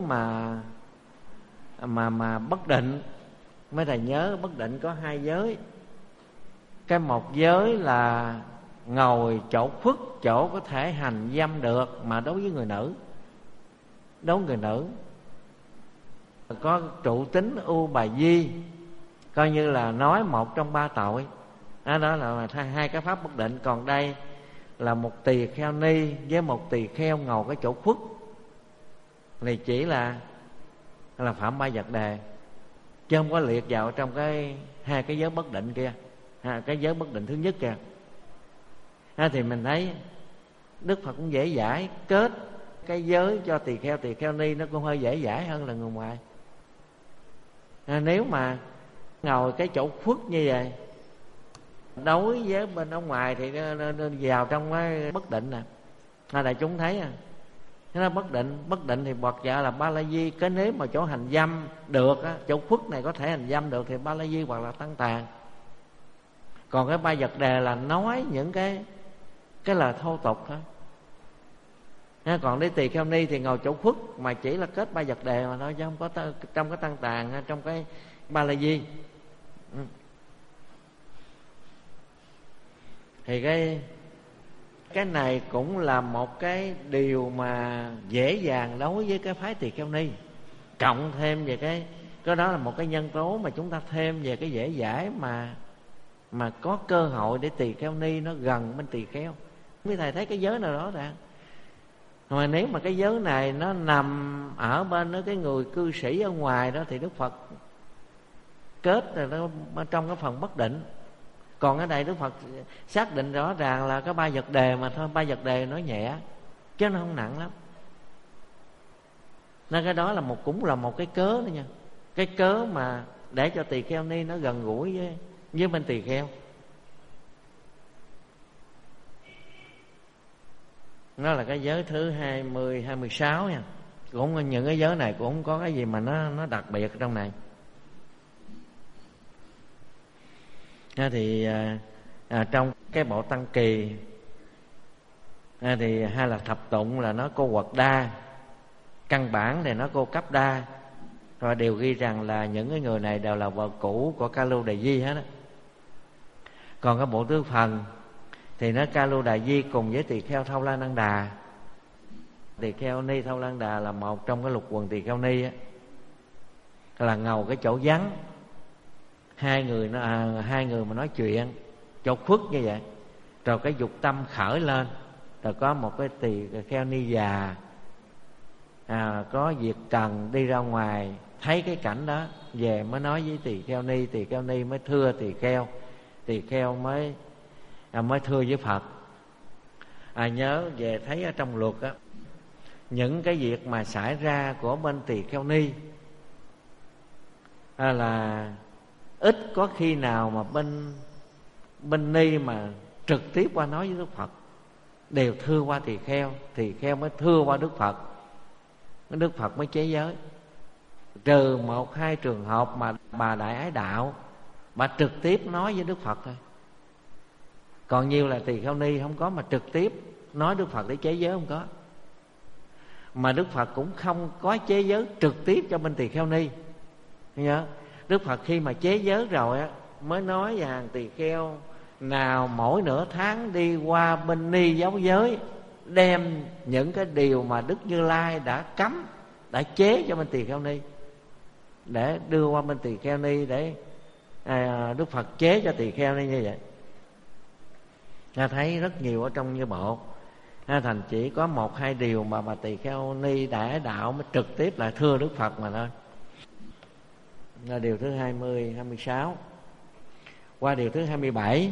mà bất định. Mấy thầy nhớ bất định có hai giới. Cái một giới là ngồi chỗ khuất, chỗ có thể hành dâm được, mà đối với người nữ. Đối với người nữ có trụ tính u bà di, coi như là nói một trong ba tội. Đó là hai cái pháp bất định. Còn đây là một tỳ kheo ni với một tỳ kheo ngồi cái chỗ khuất, thì chỉ là phạm ba vật đề, chứ không có liệt vào trong hai cái giới bất định kia, cái giới bất định thứ nhất kìa. Thì mình thấy Đức Phật cũng dễ giải, kết cái giới cho tỳ kheo ni nó cũng hơi dễ giải hơn là người ngoài. Nếu mà ngồi cái chỗ khuất như vậy, đối với bên ở ngoài thì nó vào trong cái bất định nè. Đại chúng thấy nó bất định thì bọt dạ là ba la di. Cái nếu mà chỗ hành dâm được chỗ khuất này có thể hành dâm được thì ba la di hoặc là tăng tàn. Còn cái ba vật đề là nói những cái lời thô tục thôi. Còn đi tỳ kheo ni thì ngồi chỗ khuất mà chỉ là kết ba vật đề mà thôi, chứ không có trong cái tăng tàn, trong cái ba la di. Thì cái này cũng là một cái điều mà dễ dàng đối với cái phái tỳ kheo ni. Cộng thêm về cái đó là một cái nhân tố mà chúng ta thêm về cái dễ dãi mà có cơ hội để tỳ kheo ni nó gần bên tỳ kheo. Quý thầy thấy cái giới nào đó ra, mà nếu mà cái giới này nó nằm ở bên đó cái người cư sĩ ở ngoài đó thì Đức Phật kết rồi nó trong cái phần bất định. Còn ở đây Đức Phật xác định rõ ràng là cái ba vật đề mà thôi. Ba vật đề nó nhẹ chứ nó không nặng lắm, nên cái đó là cũng là một cái cớ nữa nha. Cái cớ mà để cho tỳ kheo ni nó gần gũi với bên tỳ kheo. Nó là cái giới thứ 20, 26 nha. Cũng những cái giới này cũng không có cái gì mà nó đặc biệt ở trong này. Thì trong cái bộ Tăng Kỳ thì hay là thập tụng là nó cô quật đa, căn bản thì nó cô cấp đa, rồi đều ghi rằng là những cái người này đều là vợ cũ của Ca Lưu Đà Di hết á. Còn cái bộ tứ phần thì nó Ca Lưu Đà Di cùng với tỳ kheo Thâu La Năng Đà. Tỳ kheo ni Thâu La Năng Đà là một trong cái lục quần tỳ kheo ni á, là ngầu cái chỗ vắng. Hai người mà nói chuyện chỗ khuất như vậy, rồi cái dục tâm khởi lên, rồi có một cái tỳ kheo ni già có việc cần đi ra ngoài, thấy cái cảnh đó về mới nói với tỳ kheo ni mới thưa tỳ kheo mới thưa với Phật. Nhớ về thấy ở trong luật á, những cái việc mà xảy ra của bên tỳ kheo ni là ít có khi nào mà bên ni mà trực tiếp qua nói với Đức Phật, đều thưa qua tỳ kheo mới thưa qua Đức Phật, Đức Phật mới chế giới. Trừ một hai trường hợp mà bà Đại Ái Đạo bà trực tiếp nói với Đức Phật thôi. Còn nhiều là tỳ kheo ni không có mà trực tiếp nói Đức Phật để chế giới, không có. Mà Đức Phật cũng không có chế giới trực tiếp cho bên tỳ kheo ni. Nhớ Đức Phật khi mà chế giới rồi á, mới nói về hàng tỳ kheo nào mỗi nửa tháng đi qua bên Ni Giáo giới, đem những cái điều mà Đức Như Lai đã cấm, đã chế cho bên tỳ kheo ni, để đưa qua bên tỳ kheo ni, để Đức Phật chế cho tỳ kheo ni như vậy. Ta thấy rất nhiều ở trong Như Bộ, thành chỉ có 1-2 điều mà tỳ kheo ni đại đạo mới trực tiếp lại thưa Đức Phật mà thôi. Là điều thứ 20, 26. Qua điều thứ 27.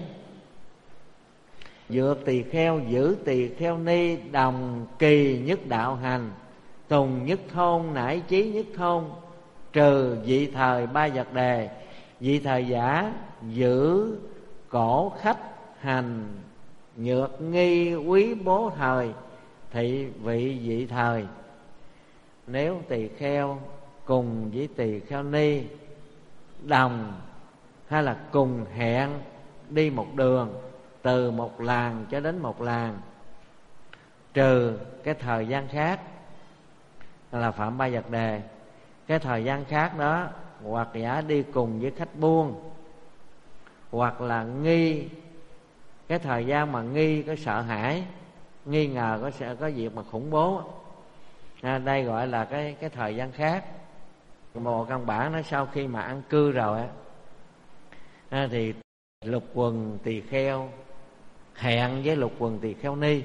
Dược tỳ kheo giữ tỳ kheo ni đồng kỳ nhất đạo hành, tùng nhất thôn nải chí nhất thôn, trừ vị thời ba vật đề. Vị thời giả giữ cổ khách hành, nhược nghi quý bố thời, thị vị vị thời. Nếu tỳ kheo cùng với tỳ kheo ni đồng hay là cùng hẹn đi một đường, từ một làng cho đến một làng, trừ cái thời gian khác là phạm ba vật đề. Cái thời gian khác đó hoặc giả đi cùng với khách buôn, hoặc là nghi cái thời gian mà nghi có sợ hãi, nghi ngờ có việc mà khủng bố, đây gọi là cái thời gian khác. Một căn bản nó sau khi mà ăn cư rồi thì lục quần tỳ kheo hẹn với lục quần tỳ kheo ni,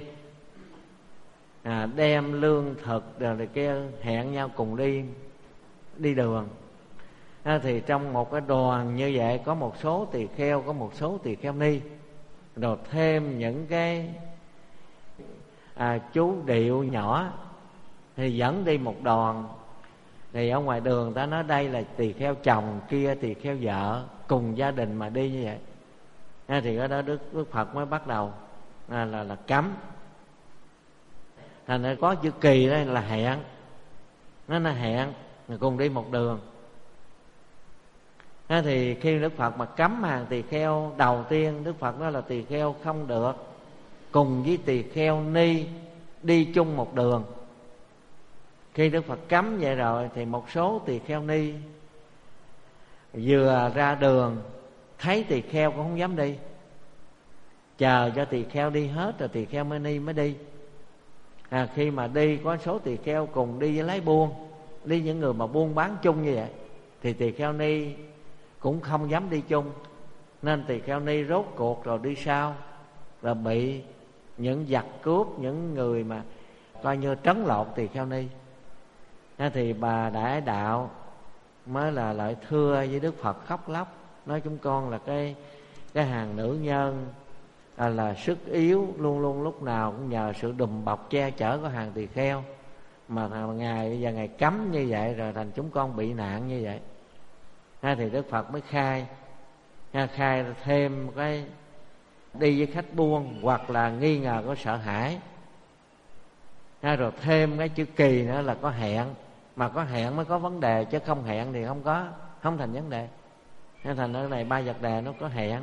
đem lương thực rồi kia hẹn nhau cùng đi đường. Thì trong một cái đoàn như vậy có một số tỳ kheo, có một số tỳ kheo ni, rồi thêm những cái chú điệu nhỏ thì dẫn đi một đoàn. Thì ở ngoài đường ta nói đây là tỳ kheo chồng, kia tỳ kheo vợ, cùng gia đình mà đi như vậy. Thì ở đó Đức Phật mới bắt đầu là cấm. Thành ra có chữ kỳ đây là hẹn, nó là hẹn cùng đi một đường. Thì khi Đức Phật mà cấm hàng tỳ kheo, đầu tiên Đức Phật nói là tỳ kheo không được cùng với tỳ kheo ni đi chung một đường. Khi Đức Phật cấm vậy rồi thì một số tỳ kheo ni vừa ra đường thấy tỳ kheo cũng không dám đi, chờ cho tỳ kheo đi hết rồi tỳ kheo ni mới đi. Khi mà đi có số tỳ kheo cùng đi với lái buôn, đi những người mà buôn bán chung như vậy, thì tỳ kheo ni cũng không dám đi chung, nên tỳ kheo ni rốt cuộc rồi đi sau, rồi bị những giặc cướp, những người mà coi như trấn lột tỳ kheo ni. Thì bà Đại Đạo mới là lại thưa với Đức Phật khóc lóc, nói chúng con là cái hàng nữ nhân là sức yếu, luôn luôn lúc nào cũng nhờ sự đùm bọc che chở của hàng tỳ kheo, mà Ngài bây giờ Ngài cấm như vậy rồi thành chúng con bị nạn như vậy. Thì Đức Phật mới khai thêm cái đi với khách buôn hoặc là nghi ngờ có sợ hãi, rồi thêm cái chữ kỳ nữa là có hẹn. Mà có hẹn mới có vấn đề, chứ không hẹn thì không thành vấn đề. Thành ở này ba vật đề nó có hẹn.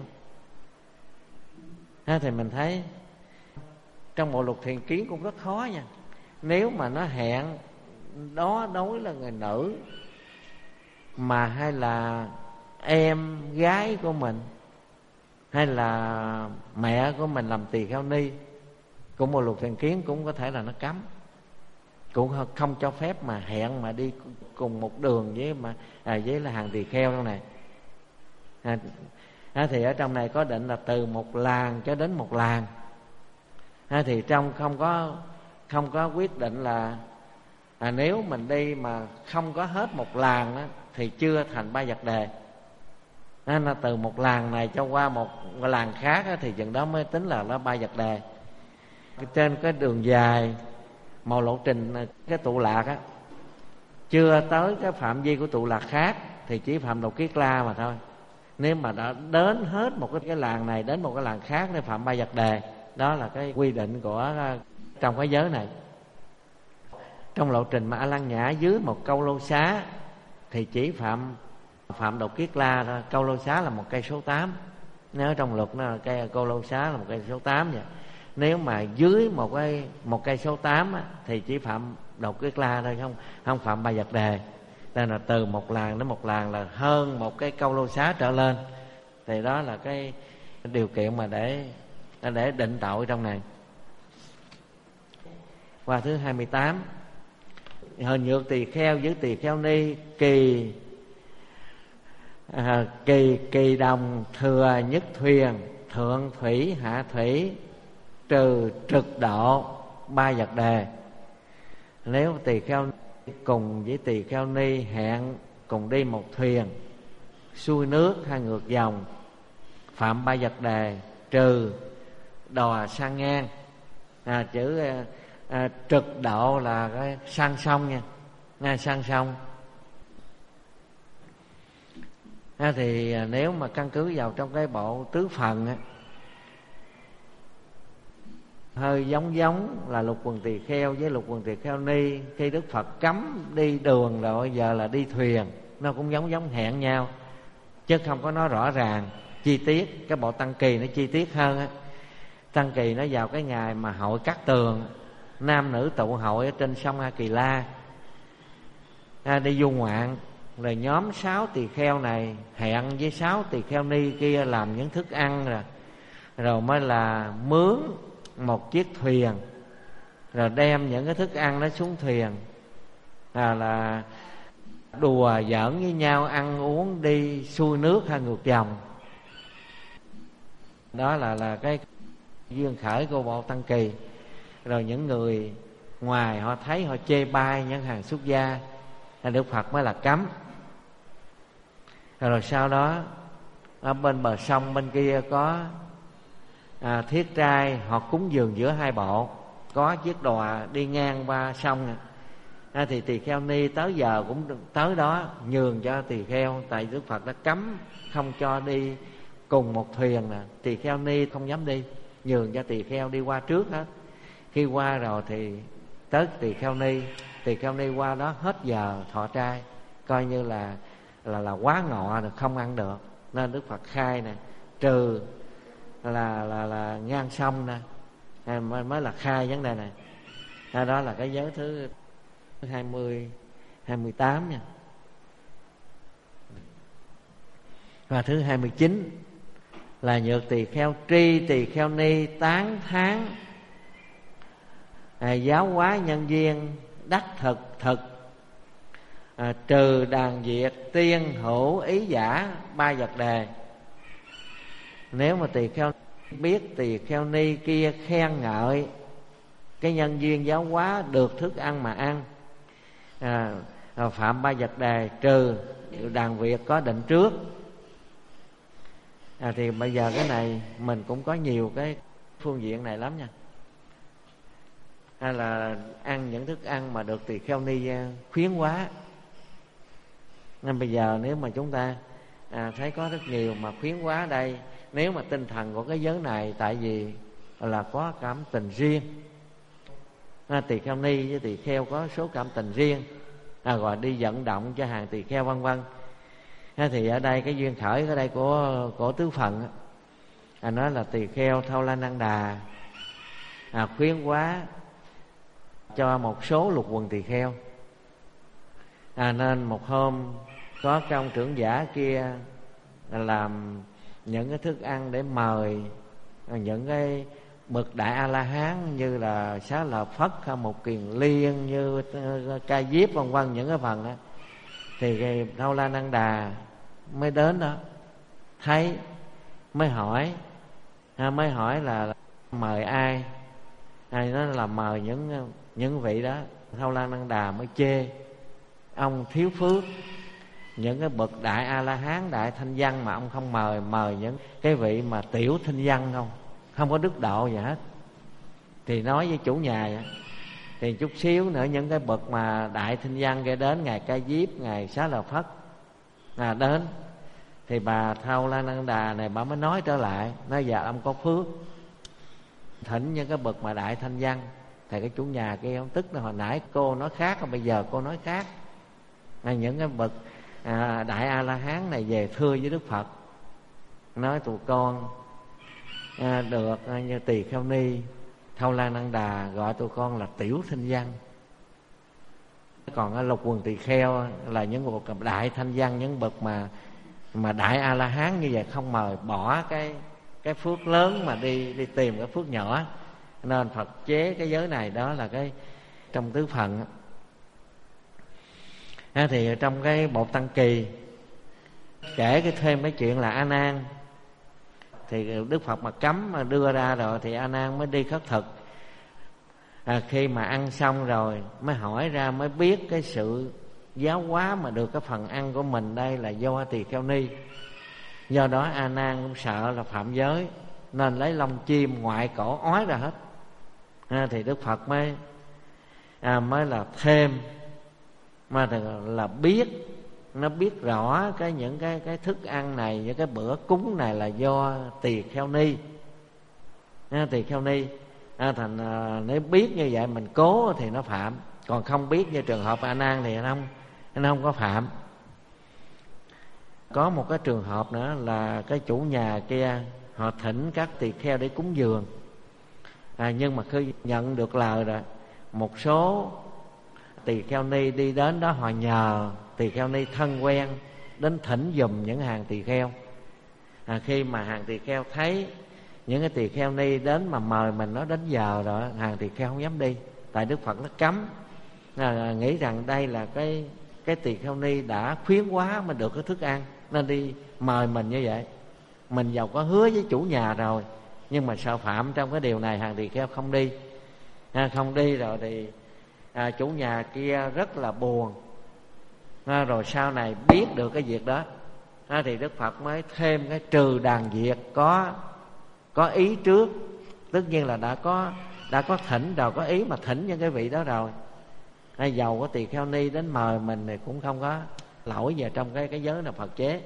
Thì mình thấy trong bộ luật thiền kiến cũng rất khó nha. Nếu mà nó hẹn đó đối là người nữ, mà hay là em gái của mình, hay là mẹ của mình làm tỳ kheo ni, cũng một luật thiền kiến cũng có thể là nó cấm, cũng không cho phép mà hẹn mà đi cùng một đường với là hàng tỳ kheo trong này. Thì ở trong này có định là từ một làng cho đến một làng. Thì trong không có quyết định là nếu mình đi mà không có hết một làng đó, thì chưa thành ba vật đề. Nó từ một làng này cho qua một làng khác đó, thì chừng đó mới tính là ba vật đề. Trên cái đường dài một lộ trình cái tụ lạc á, chưa tới cái phạm vi của tụ lạc khác thì chỉ phạm Đầu Kiết La mà thôi. Nếu mà đã đến hết một cái làng này đến một cái làng khác để phạm ba vật đề, đó là cái quy định của trong cái giới này. Trong lộ trình mà A Lăng Nhã dưới một câu lô xá thì chỉ phạm Đầu Kiết La thôi. Câu lô xá là một cây số 8. Nếu trong luật nó là câu lô xá là một cây số 8 vậy. Nếu mà dưới một cây số 8 á, thì chỉ phạm Đầu Kiết La thôi, không phạm ba vật đề. Nên là từ một làng đến một làng là hơn một cái câu lô xá trở lên Thì đó là cái điều kiện mà để định tội trong này. Qua thứ 28. Hình nhược tỳ kheo với tỳ kheo ni kỳ đồng thừa nhất thuyền, thượng thủy hạ thủy, trừ trực độ 3 vật đề. Nếu tỳ kheo cùng với tỳ kheo ni hẹn cùng đi một thuyền, xuôi nước hay ngược dòng, phạm 3 vật đề, trừ đò sang ngang. Chữ trực độ là cái sang sông nha, sang sông. Thì nếu mà căn cứ vào trong cái bộ tứ phần á, hơi giống là lục quần tỳ kheo với lục quần tỳ kheo ni. Khi Đức Phật cấm đi đường rồi, giờ là đi thuyền, nó cũng giống hẹn nhau, chứ không có nói rõ ràng chi tiết. Cái bộ Tăng Kỳ nó chi tiết hơn á. Tăng Kỳ nó vào cái ngày mà hội cắt tường, nam nữ tụ hội ở trên sông A Kỳ La, đi du ngoạn. Rồi nhóm 6 tỳ kheo này hẹn với 6 tỳ kheo ni kia làm những thức ăn, rồi mới là mướn một chiếc thuyền, rồi đem những cái thức ăn đó xuống thuyền, là đùa giỡn với nhau, ăn uống, đi xuôi nước hay ngược dòng. Đó là cái duyên khởi của bộ Tăng Kỳ. Rồi những người ngoài họ thấy, họ chê bai những hàng xuất gia, Đức Phật mới là cấm. Rồi sau đó ở bên bờ sông bên kia có thiết trai, họ cúng dường giữa hai bộ, có chiếc đò đi ngang qua sông. Thì tỳ kheo ni tới giờ cũng tới đó nhường cho tỳ kheo, tại Đức Phật đã cấm không cho đi cùng một thuyền nè. Tỳ kheo ni không dám đi, nhường cho tỳ kheo đi qua trước hết. Khi qua rồi thì tới tỳ kheo ni qua đó hết giờ thọ trai, coi như là quá ngọ rồi, không ăn được. Nên Đức Phật khai nè, trừ là ngang sông nè, mới là khai vấn đề này. Đó là cái giới thứ 28 nha. Và thứ 29 là nhược tỳ kheo tri tỳ kheo ni tán thán giáo hóa nhân duyên đắc thực, trừ đàn diệt tiên hữu ý giả 3 vật đề. Nếu mà tỳ kheo biết tỳ kheo ni kia khen ngợi cái nhân duyên giáo hóa, được thức ăn mà ăn, phạm 3 vật đề, trừ đàn Việt có định trước. Thì bây giờ cái này mình cũng có nhiều cái phương diện này lắm nha. Hay là ăn những thức ăn mà được tỳ kheo ni khuyến hóa. Nên bây giờ nếu mà chúng ta thấy có rất nhiều mà khuyến hóa đây, nếu mà tinh thần của cái giới này, tại vì là có cảm tình riêng, tỳ kheo ni với tỳ kheo có số cảm tình riêng, rồi đi vận động cho hàng tỳ kheo vân vân. Thì ở đây cái duyên khởi ở đây của tứ phận nói là tỳ kheo Thâu La Năng Đà khuyến hóa cho một số lục quần tỳ kheo. Nên một hôm có cái ông trưởng giả kia làm những cái thức ăn để mời những cái bậc đại A La Hán như là Xá Lợi Phất hay Một Kiền Liên, như Ca Diếp vân vân, những cái phần đó. Thì cái Thâu La Năng Đà mới đến đó, thấy mới hỏi là mời ai. Nó là mời những vị đó. Thâu La Năng Đà mới chê ông thiếu phước, những cái bậc đại A La Hán, đại thanh văn mà ông không mời những cái vị mà tiểu thanh văn, không có đức độ gì hết. Thì nói với chủ nhà vậy, thì chút xíu nữa những cái bậc mà đại thanh văn kia đến, ngài Ca Diếp, ngài Xá Lợi Phất đến, thì bà Thâu La Năng Đà này bà mới nói trở lại, nói dạ ông có phước thỉnh những cái bậc mà đại thanh văn. Thì cái chủ nhà kia ông tức là hồi nãy cô nói khác, bây giờ cô nói khác. Những cái bậc đại A La Hán này về thưa với Đức Phật, nói tụi con được như tỳ kheo ni Thâu La Năng Đà gọi tụi con là tiểu thanh văn, còn lục quần tỳ kheo là những bậc đại thanh văn, những bậc mà Mà đại A La Hán như vậy không mời, bỏ cái phước lớn mà đi tìm cái phước nhỏ, nên Phật chế cái giới này. Đó là cái trong tứ phần. Thì trong cái Bột Tăng Kỳ kể thêm cái chuyện là A Nan, thì Đức Phật mà cấm mà đưa ra rồi thì A Nan mới đi khất thực. Khi mà ăn xong rồi mới hỏi ra, mới biết cái sự giáo hóa mà được cái phần ăn của mình đây là do Tỳ Kheo Ni. Do đó A Nan cũng sợ là phạm giới, nên lấy lông chim ngoại cổ ói ra hết. Thì Đức Phật mới là thêm, mà là biết, nó biết rõ những cái thức ăn này, những cái bữa cúng này là do Tỳ Kheo Ni. Tỳ Kheo Ni thành nếu biết như vậy mình cố thì nó phạm, còn không biết như trường hợp A Nan thì nó không có phạm. Có một cái trường hợp nữa là cái chủ nhà kia họ thỉnh các tỳ kheo để cúng dường, nhưng mà khi nhận được lời rồi, một số tỳ kheo ni đi đến đó, họ nhờ tỳ kheo ni thân quen đến thỉnh giùm những hàng tỳ kheo. Khi mà hàng tỳ kheo thấy những cái tỳ kheo ni đến mà mời mình, nó đến giờ rồi, hàng tỳ kheo không dám đi, tại Đức Phật nó cấm. Nghĩ rằng đây là cái tỳ kheo ni đã khuyến hóa mà được cái thức ăn, nên đi mời mình như vậy. Mình giàu có hứa với chủ nhà rồi, nhưng mà sợ phạm trong cái điều này, hàng tỳ kheo không đi. Không đi rồi thì chủ nhà kia rất là buồn. Rồi sau này biết được cái việc đó, thì Đức Phật mới thêm cái trừ đàn diệt có ý trước. Tất nhiên là đã có thỉnh rồi, có ý mà thỉnh những cái vị đó rồi. Dầu có tỳ kheo ni đến mời mình thì cũng không có lỗi về trong cái giới là Phật chế.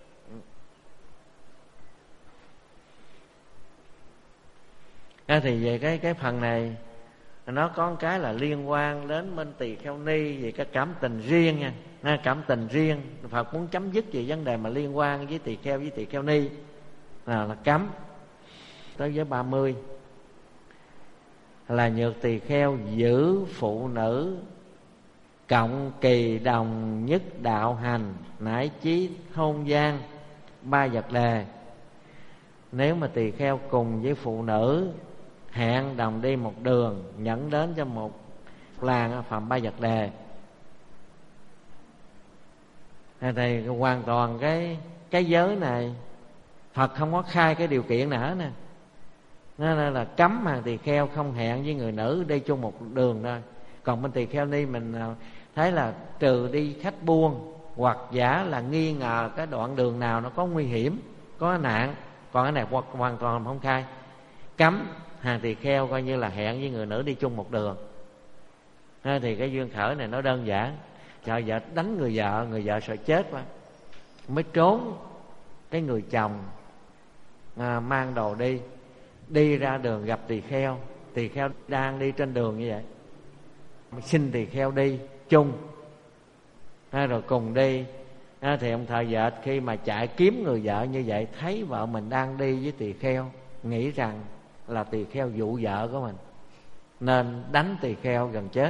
Thì về cái phần này nó có một cái là liên quan đến bên tỳ kheo ni về cái cảm tình riêng nha. Cảm tình riêng Phật muốn chấm dứt về vấn đề mà liên quan với tỳ kheo ni là cấm. Tới với 30 là nhược tỳ kheo giữ phụ nữ cộng kỳ đồng nhất đạo hành nải chí hôn gian ba vật đề. Nếu mà tỳ kheo cùng với phụ nữ hẹn đồng đi một đường, dẫn đến cho một làng phạm ba vật đề, thì hoàn toàn cái giới này Phật không có khai cái điều kiện nào hết nè. Nên là cấm hàng tỳ kheo không hẹn với người nữ đi chung một đường thôi. Còn bên tỳ kheo ni mình thấy là trừ đi khách buôn, hoặc giả là nghi ngờ cái đoạn đường nào nó có nguy hiểm, có nạn. Còn cái này hoàn toàn không khai. Cấm hàng tỳ kheo coi như là hẹn với người nữ đi chung một đường. Thì cái duyên khởi này nó đơn giản. Sợ vợ đánh người vợ sợ chết quá, mới trốn cái người chồng mang đồ đi ra đường gặp tỳ kheo đang đi trên đường như vậy, xin tỳ kheo đi chung, rồi cùng đi. Thì ông thợ dệt khi mà chạy kiếm người vợ như vậy, thấy vợ mình đang đi với tỳ kheo, nghĩ rằng là tỳ kheo dụ vợ của mình, nên đánh tỳ kheo gần chết.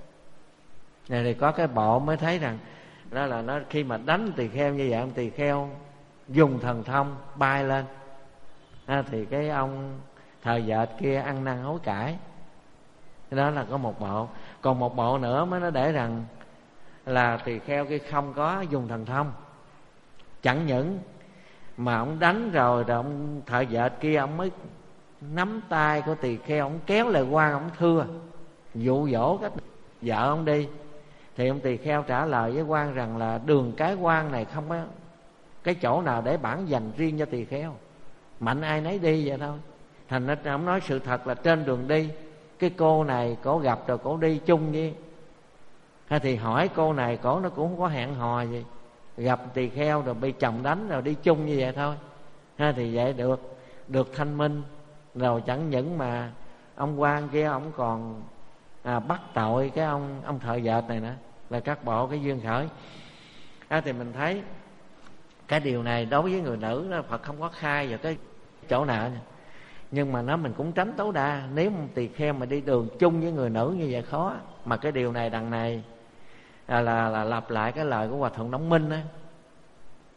Này thì có cái bộ mới thấy rằng đó là nó khi mà đánh tỳ kheo như vậy, ông tỳ kheo dùng thần thông bay lên. Thì cái ông thợ dệt kia ăn năn hối cải. Đó là có một bộ. Còn một bộ nữa mới nó để rằng là tỳ kheo kia không có dùng thần thông. Chẳng những mà ông đánh rồi ông thợ dệt kia ông mới nắm tay của tỳ kheo, ông kéo lại quan, ông thưa dụ dỗ cách vợ ông đi. Thì ông tỳ kheo trả lời với quan rằng là đường cái quan này không có cái chỗ nào để bản dành riêng cho tỳ kheo, mạnh ai nấy đi vậy thôi. Thành ra ông nói sự thật là trên đường đi, cái cô này cổ gặp rồi cổ đi chung với. Thì hỏi cô này cổ nó cũng không có hẹn hò gì, gặp tỳ kheo rồi bị chồng đánh rồi đi chung như vậy thôi. Thì vậy được thanh minh. Rồi chẳng những mà ông quan kia ông còn bắt tội cái ông thợ dệt này nữa, là các bộ cái duyên khởi. Thì mình thấy cái điều này đối với người nữ đó, Phật không có khai vào cái chỗ nào nha. Nhưng mà mình cũng tránh tối đa. Nếu một tỳ kheo mà đi đường chung với người nữ như vậy khó. Mà cái điều này đằng này là lặp lại cái lời của Hòa Thượng Đổng Minh á.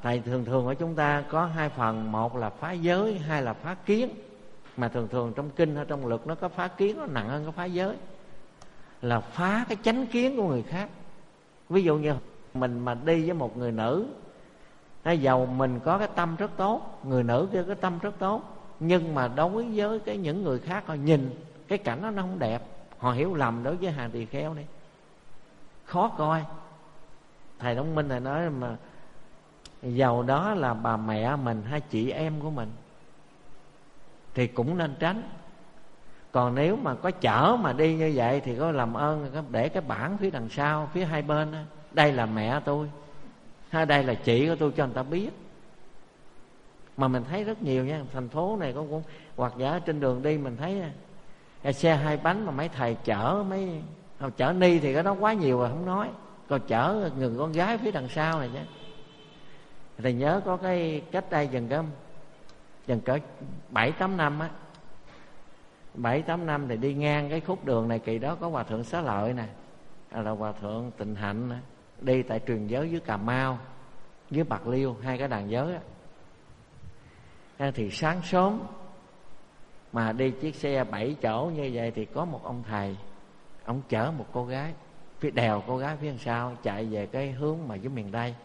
Tại thường thường ở chúng ta có hai phần, một là phá giới, hai là phá kiến. Mà thường thường trong kinh hay trong luật nó có phá kiến, nó nặng hơn cái phá giới, là phá cái chánh kiến của người khác. Ví dụ như mình mà đi với một người nữ, dầu mình có cái tâm rất tốt, người nữ kia có tâm rất tốt, nhưng mà đối với những người khác, họ nhìn cái cảnh đó nó không đẹp, họ hiểu lầm đối với hàng tỳ kheo này, khó coi. Thầy Đông Minh thầy nói mà dầu đó là bà mẹ mình hay chị em của mình thì cũng nên tránh. Còn nếu mà có chở mà đi như vậy thì có làm ơn để cái bảng phía đằng sau, phía hai bên đó, đây là mẹ tôi hay đây là chị của tôi, cho người ta biết. Mà mình thấy rất nhiều nha, thành phố này cũng hoặc giả trên đường đi mình thấy xe hai bánh mà mấy thầy chở, mấy chở ni thì cái đó quá nhiều rồi không nói, còn chở người con gái phía đằng sau này chứ. Thầy nhớ có cái cách đây dần cỡ 7-8 năm á, 7-8 năm thì đi ngang cái khúc đường này, kỳ đó có Hòa Thượng Xá Lợi nè, là Hòa Thượng Tịnh Hạnh nè, đi tại truyền giới dưới Cà Mau, dưới Bạc Liêu, hai cái đàn giới á. Thì sáng sớm mà đi chiếc xe 7 chỗ như vậy thì có một ông thầy, ông chở một cô gái, phía đèo cô gái phía sau chạy về cái hướng mà dưới miền Tây.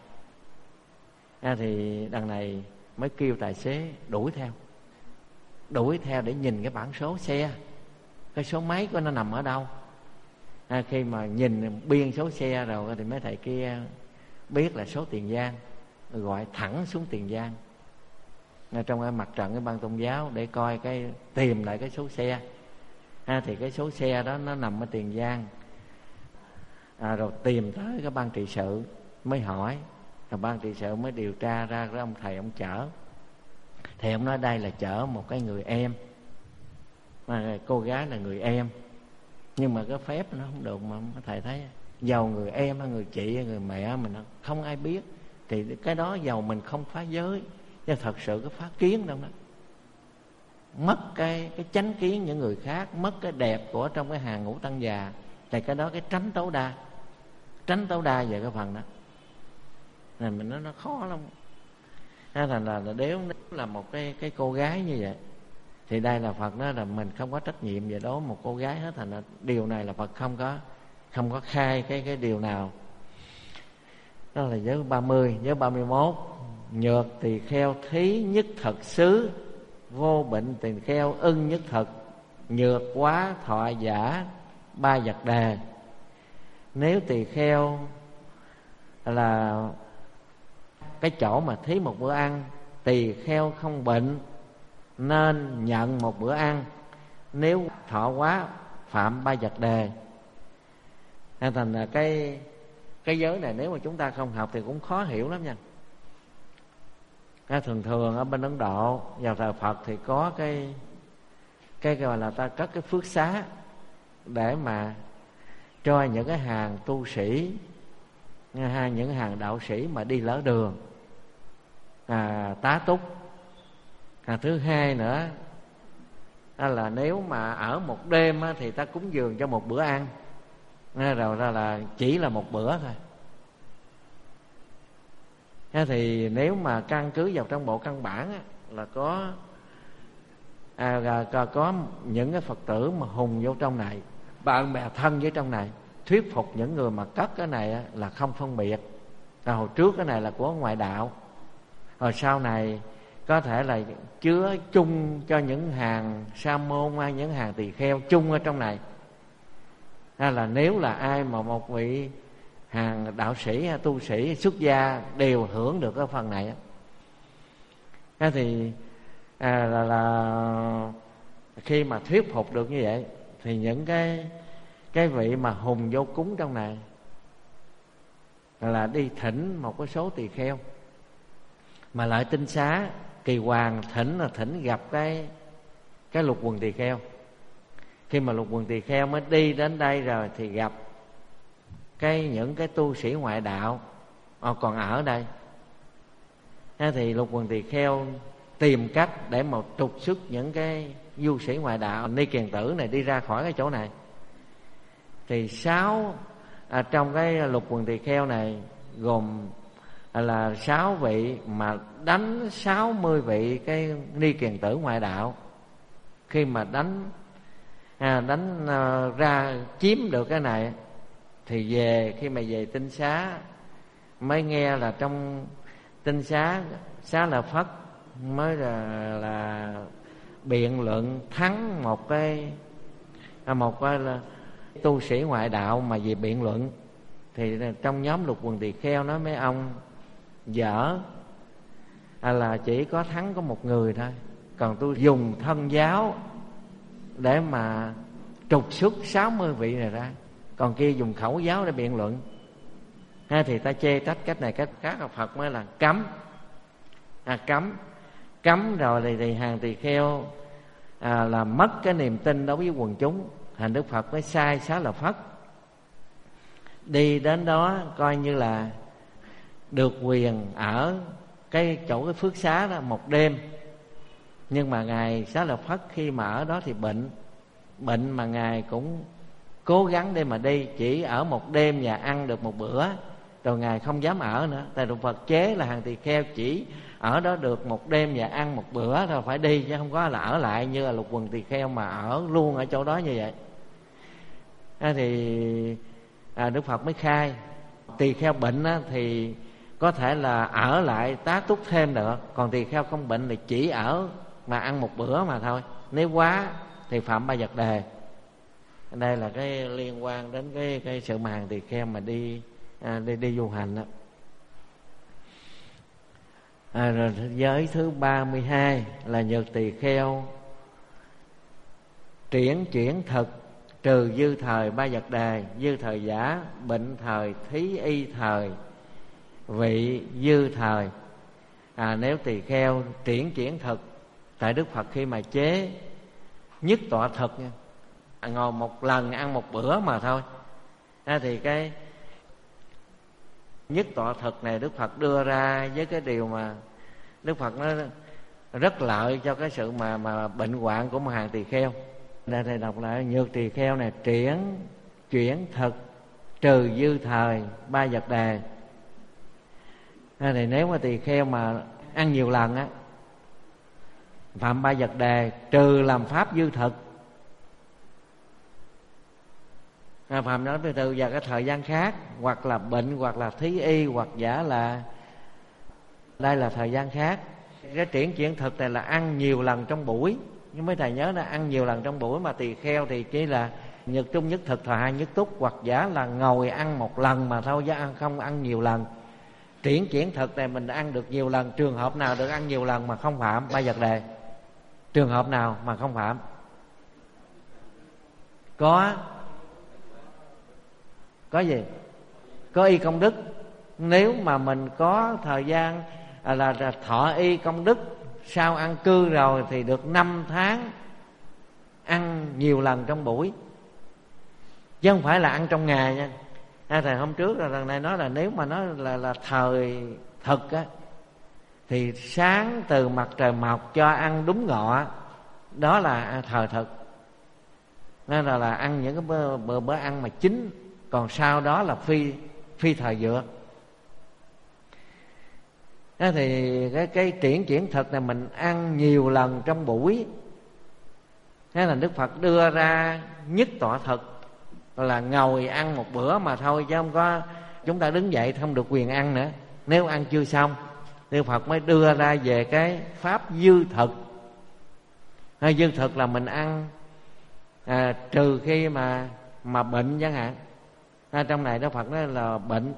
Thì đằng này mới kêu tài xế đuổi theo để nhìn cái bảng số xe, cái số máy của nó nằm ở đâu. Khi mà nhìn biên số xe rồi thì mấy thầy kia biết là số Tiền Giang, gọi thẳng xuống Tiền Giang trong cái mặt trận cái ban tôn giáo để coi cái tìm lại cái số xe. Thì cái số xe đó nó nằm ở Tiền Giang. Rồi tìm tới cái ban trị sự mới hỏi, rồi ban trị sự mới điều tra ra cái ông thầy ông chở. Thì ông nói đây là chở một cái người em, mà cô gái là người em, nhưng mà cái phép nó không được. Mà thầy thấy giàu người em hay người chị hay người mẹ mình không ai biết, thì cái đó giàu mình không phá giới, nhưng thật sự cái phá kiến đâu đó, mất cái chánh kiến những người khác, mất cái đẹp của trong cái hàng ngũ tăng già. Thì cái đó cái tránh tối đa về cái phần đó này mình nói nó khó lắm. Thành là nếu là một cái cô gái như vậy thì đây là Phật nói là mình không có trách nhiệm về đó một cô gái hết. Thành là điều này là Phật không có khai cái điều nào. Đó là giới 30. Giới 31: nhược tỳ kheo thí nhất thật xứ, vô bệnh tỳ kheo ưng nhất thật, nhược quá thọ giả ba vật đề. Nếu tỳ kheo là cái chỗ mà thí một bữa ăn, tỳ kheo không bệnh nên nhận một bữa ăn, nếu thọ quá phạm ba vật đề. Thành là cái giới này nếu mà chúng ta không học thì cũng khó hiểu lắm nha. Thường thường ở bên Ấn Độ vào thời Phật thì có cái gọi là ta cất cái phước xá để mà cho những cái hàng tu sĩ, những hàng đạo sĩ mà đi lỡ đường tá túc. Thứ hai nữa là nếu mà ở một đêm thì ta cúng dường cho một bữa ăn, rồi ra là chỉ là một bữa thôi. Thì nếu mà căn cứ vào trong bộ căn bản là có những cái Phật tử mà hùng vô trong này, bạn bè thân với trong này, thuyết phục những người mà cất cái này là không phân biệt. Hồi trước cái này là của ngoại đạo, rồi sau này có thể là chứa chung cho những hàng sa môn hay những hàng tỳ kheo chung ở trong này. Là nếu là ai mà một vị hàng đạo sĩ, tu sĩ, xuất gia đều hưởng được cái phần này. Thì là khi mà thuyết phục được như vậy thì những cái vị mà hùng vô cúng trong này là đi thỉnh một cái số tỳ kheo. Mà lại Tinh Xá Kỳ Hoàng thỉnh là thỉnh gặp cái Lục Quần Tỳ Kheo. Khi mà Lục Quần Tỳ Kheo mới đi đến đây rồi thì gặp những cái tu sĩ ngoại đạo còn ở đây. Thì Lục Quần Tỳ Kheo tìm cách để mà trục xuất những cái du sĩ ngoại đạo Ni Kiền Tử này đi ra khỏi cái chỗ này. Thì trong cái Lục Quần Tỳ Kheo này gồm là 6 vị mà đánh 60 vị cái ni kiền tử ngoại đạo. Khi mà đánh ra chiếm được cái này thì khi mà về Tinh Xá mới nghe là trong Tinh Xá Xá Lợi Phất mới là biện luận thắng một cái là tu sĩ ngoại đạo mà về biện luận. Thì trong nhóm Lục Quần Tỳ Kheo nói mấy ông dở, là chỉ có thắng có một người thôi, còn tôi dùng thân giáo để mà trục xuất 60 vị này ra, còn kia dùng khẩu giáo để biện luận. Thì ta chê trách cách này, cách khác Phật mới là cấm. Cấm rồi thì hàng tỳ kheo là mất cái niềm tin đối với quần chúng. Thành Đức Phật mới sai Xá Lợi Phất đi đến đó, coi như là được quyền ở cái phước xá đó một đêm. Nhưng mà ngài Xá Lợi Phất khi mà ở đó thì bệnh mà ngài cũng cố gắng để mà đi, chỉ ở một đêm và ăn được một bữa, rồi ngài không dám ở nữa. Tại Đức Phật chế là hàng tỳ kheo chỉ ở đó được một đêm và ăn một bữa rồi phải đi, chứ không có là ở lại như là Lục Quần Tỳ Kheo mà ở luôn ở chỗ đó như vậy. Thì Đức Phật mới khai tỳ kheo bệnh thì có thể là ở lại tá túc thêm được, còn tỳ kheo không bệnh thì chỉ ở mà ăn một bữa mà thôi. Nếu quá thì phạm 3 Vật Đề. Đây là cái liên quan đến cái sự mà hàng tỳ kheo mà đi du hành đó. Rồi giới thứ 32 là Nhược Tỳ Kheo triển chuyển thực, trừ dư thời 3 Vật Đề, dư thời giả, bệnh thời, thí y thời, vị dư thời. Nếu tỳ kheo triển chuyển thực, tại Đức Phật khi mà chế nhất tọa thực nha, ngồi một lần ăn một bữa mà thôi, thì cái nhất tọa thực này Đức Phật đưa ra với cái điều mà Đức Phật nó rất lợi cho cái sự mà bệnh hoạn của một hàng tỳ kheo. Đây thầy đọc lại: Nhược tỳ kheo này triển chuyển thực, trừ dư thời 3 Vật Đề. Thì nếu mà tỳ kheo mà ăn nhiều lần á, phạm 3 Vật Đề, trừ làm pháp dư thực. Phạm nói từ vào cái thời gian khác, hoặc là bệnh, hoặc là thí y, hoặc giả là đây là thời gian khác. Cái triển chuyển thực này là ăn nhiều lần trong buổi. Nhưng mấy thầy nhớ là ăn nhiều lần trong buổi, mà tỳ kheo thì chỉ là nhật trung nhất thực, thời hai nhất túc, hoặc giả là ngồi ăn một lần mà thôi, chứ không ăn nhiều lần. Triển chuyển thực này mình ăn được nhiều lần. Trường hợp nào được ăn nhiều lần mà không phạm 3 Vật Đề? Trường hợp nào mà không phạm? Có gì? Có y công đức. Nếu mà mình có thời gian là thọ y công đức, sau ăn cư rồi thì được 5 tháng ăn nhiều lần trong buổi, chứ không phải là ăn trong ngày nha. Thầy hôm trước là lần này nói là nếu mà nó là thời thực á, thì sáng từ mặt trời mọc cho ăn đúng ngọ, đó là thời thực. Nên là ăn những cái bữa ăn mà chính, còn sau đó là phi thời dược. Thì cái triển chuyển thực này mình ăn nhiều lần trong buổi. Thế là Đức Phật đưa ra nhất tọa thực, là ngồi ăn một bữa mà thôi, chứ không có chúng ta đứng dậy không được quyền ăn nữa. Nếu ăn chưa xong, Đức Phật mới đưa ra về cái pháp dư thực. Dư thực là mình ăn trừ khi mà bệnh chẳng hạn. Trong này Đức Phật nói là bệnh.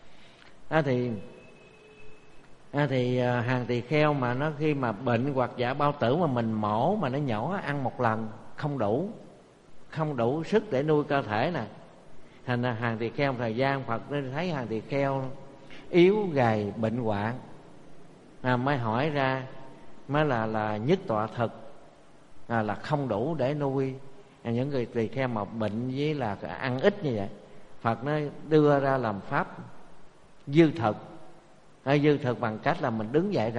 Thì hàng tỳ kheo mà nó khi mà bệnh hoặc giả bao tử mà mình mổ mà nó nhỏ, ăn một lần không đủ sức để nuôi cơ thể nè. Thành ra hàng tỳ kheo thời gian Phật thấy hàng tỳ kheo yếu gầy bệnh hoạn, mới hỏi ra mới là nhất tọa thực, là không đủ để nuôi những người tỳ kheo mà bệnh với là ăn ít như vậy. Phật nó đưa ra làm pháp dư thực. Dư thực bằng cách là mình đứng dậy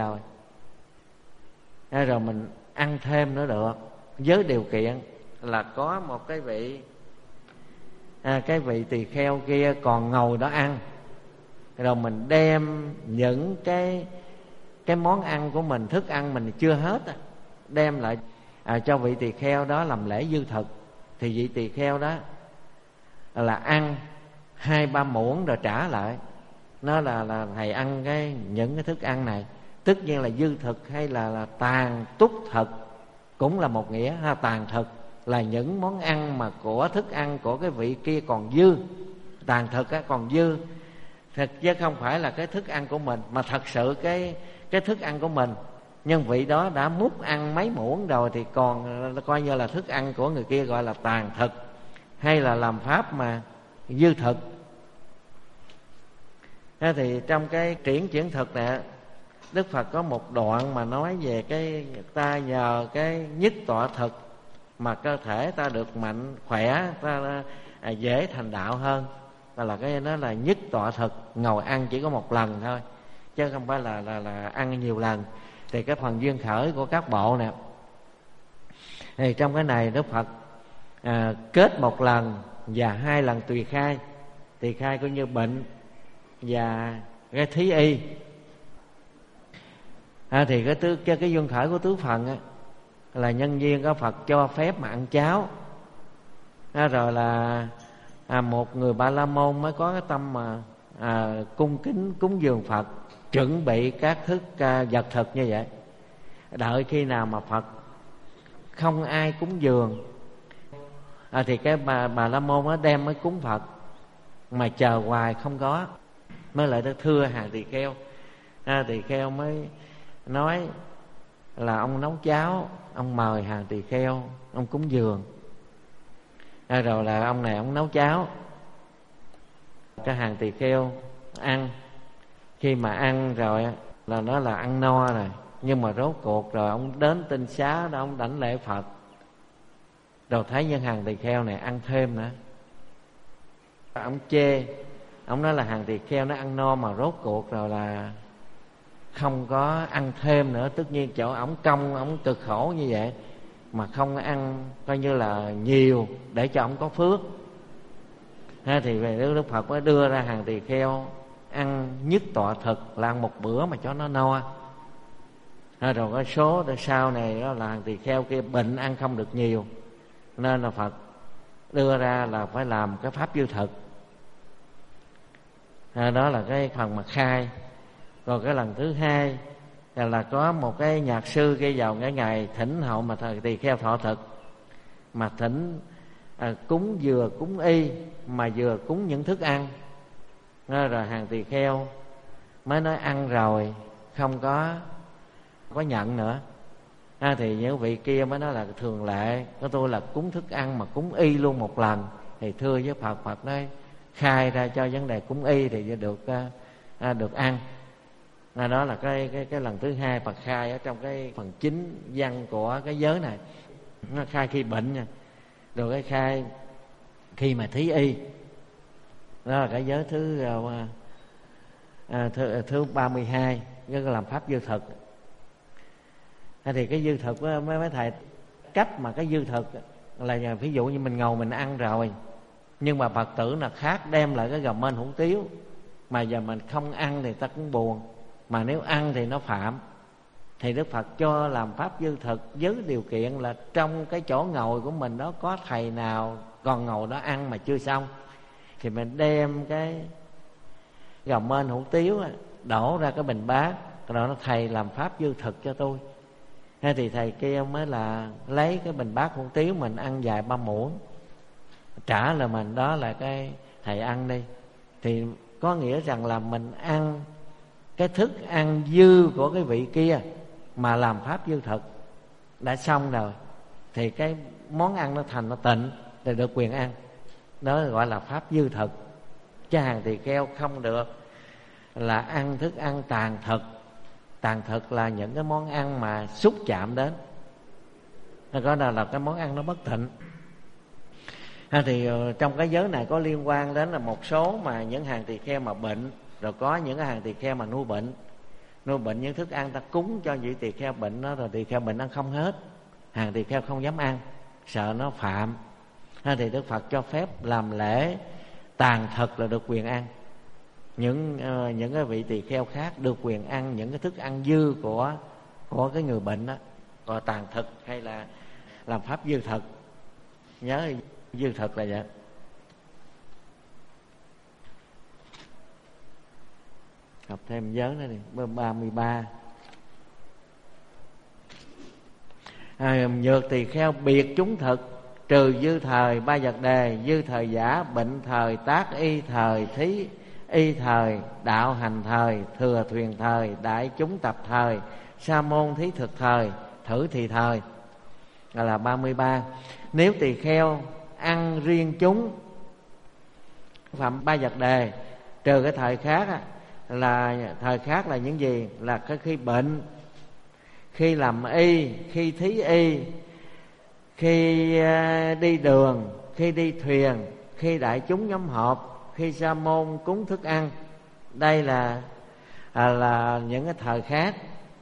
rồi mình ăn thêm nữa được, với điều kiện là có một cái vị tỳ kheo kia còn ngồi đó ăn, rồi mình đem những cái món ăn của mình, thức ăn mình chưa hết đem lại cho vị tỳ kheo đó làm lễ dư thực, thì vị tỳ kheo đó là ăn 2-3 muỗng rồi trả lại. Nó là thầy ăn những cái thức ăn này. Tất nhiên là dư thực hay là tàn túc thực cũng là một nghĩa ha. Tàn thực là những món ăn mà của thức ăn của cái vị kia còn dư. Tàn thực còn dư thật, chứ không phải là cái thức ăn của mình, mà thật sự cái thức ăn của mình, nhưng vị đó đã múc ăn mấy muỗng rồi thì còn coi như là thức ăn của người kia, gọi là tàn thực, hay là làm pháp mà dư thực. Thế thì trong cái triển chuyển thực này, Đức Phật có một đoạn mà nói về cái ta nhờ cái nhất tọa thực mà cơ thể ta được mạnh khỏe, ta dễ thành đạo hơn. Là cái đó là nhất tọa thực, ngồi ăn chỉ có một lần thôi, chứ không phải là ăn nhiều lần. Thì cái phần duyên khởi của các bộ nè, thì trong cái này Đức Phật kết một lần và 2 lần tùy khai. Tùy khai coi như bệnh và cái thí y. Thì cái duyên khởi của tứ phần là nhân duyên có Phật cho phép mà ăn cháo. Rồi là một người Ba La Môn mới có cái tâm mà cung kính cúng dường Phật, chuẩn bị các thức vật thực như vậy. Đợi khi nào mà Phật không ai cúng dường thì cái Bà La Môn nó đem mới cúng Phật, mà chờ hoài không có, mới lại thưa hàng tỳ kheo. Tỳ kheo mới nói là ông nấu cháo, ông mời hàng tỳ kheo, ông cúng dường. Rồi là ông này ông nấu cháo cho hàng tỳ kheo ăn. Khi mà ăn rồi là nó là ăn no rồi, nhưng mà rốt cuộc rồi ông đến tinh xá đó, ông đảnh lễ Phật, rồi thấy những hàng tỳ kheo này ăn thêm nữa, ông chê. Ông nói là hàng tỳ kheo nó ăn no, mà rốt cuộc rồi là không có ăn thêm nữa. Tất nhiên chỗ ổng công, ổng cực khổ như vậy mà không ăn coi như là nhiều để cho ổng có phước. Thì về Đức Phật mới đưa ra hàng tỳ kheo ăn nhất tọa thực, là ăn một bữa mà cho nó no. Rồi cái số sau này đó là hàng tỳ kheo kia bệnh ăn không được nhiều, nên là Phật đưa ra là phải làm cái pháp dư thực. Đó là cái phần mà khai. Rồi cái lần thứ hai là có một cái nhạc sư kia vào cái ngày thỉnh hậu mà tỳ kheo thọ thực, mà thỉnh cúng vừa cúng y mà vừa cúng những thức ăn. Rồi hàng tỳ kheo mới nói ăn rồi không có nhận nữa. Thì những vị kia mới nói là thường lệ của tôi là cúng thức ăn mà cúng y luôn một lần. Thì thưa với Phật, Phật nói khai ra cho vấn đề cúng y thì được ăn. Đó là cái lần thứ hai Phật khai ở trong cái phần chính văn của cái giới này. Nó khai khi bệnh nha, rồi cái khai khi mà thí y. Đó là cái giới thứ 32, cái làm pháp dư thực. Thì cái dư thực mấy thầy, cách mà cái dư thực là ví dụ như mình ngồi mình ăn rồi, nhưng mà Phật tử là khác đem lại cái gầm mên hủ tiếu, mà giờ mình không ăn thì ta cũng buồn, mà nếu ăn thì nó phạm. Thì Đức Phật cho làm pháp dư thực với điều kiện là trong cái chỗ ngồi của mình đó có thầy nào còn ngồi đó ăn mà chưa xong, thì mình đem cái gầm mên hủ tiếu đổ ra cái bình bát, rồi nó thầy làm pháp dư thực cho tôi. Thì thầy kia mới là lấy cái bình bát hủ tiếu mình ăn vài 3 muỗng, trả lời mình đó là cái thầy ăn đi. Thì có nghĩa rằng là mình ăn cái thức ăn dư của cái vị kia mà làm pháp dư thực đã xong rồi, thì cái món ăn nó thành nó tịnh thì được quyền ăn. Đó gọi là pháp dư thực. Chứ hàng tỳ kheo không được là ăn thức ăn tàn thực. Tàn thực là những cái món ăn mà xúc chạm đến, nó có là cái món ăn nó bất tịnh. Thì trong cái giới này có liên quan đến là một số mà những hàng tỳ kheo mà bệnh, rồi có những cái hàng tỳ kheo mà nuôi bệnh những thức ăn ta cúng cho vị tỳ kheo bệnh đó, rồi tỳ kheo bệnh ăn không hết, hàng tỳ kheo không dám ăn, sợ nó phạm. Thì Đức Phật cho phép làm lễ tàn thực là được quyền ăn. những cái vị tỳ kheo khác được quyền ăn những cái thức ăn dư của cái người bệnh đó, gọi tàn thực hay là làm pháp dư thực. Nhớ dư thực là vậy. Học thêm nhớ nữa đi. 33. Nhược tỳ kheo biệt chúng thực, trừ dư thời ba vật đề, dư thời giả, bệnh thời, tác y thời, thí y thời, đạo hành thời, thừa thuyền thời, đại chúng tập thời, sa môn thí thực thời, thử thì thời. Là 33. Nếu tỳ kheo ăn riêng chúng phạm ba vật đề, trừ cái thời khác á, là thời khác là những gì? Là cái khi bệnh, khi làm y, khi thí y, khi đi đường, khi đi thuyền, khi đại chúng nhóm họp, khi sa môn cúng thức ăn. Đây là những cái thời khác.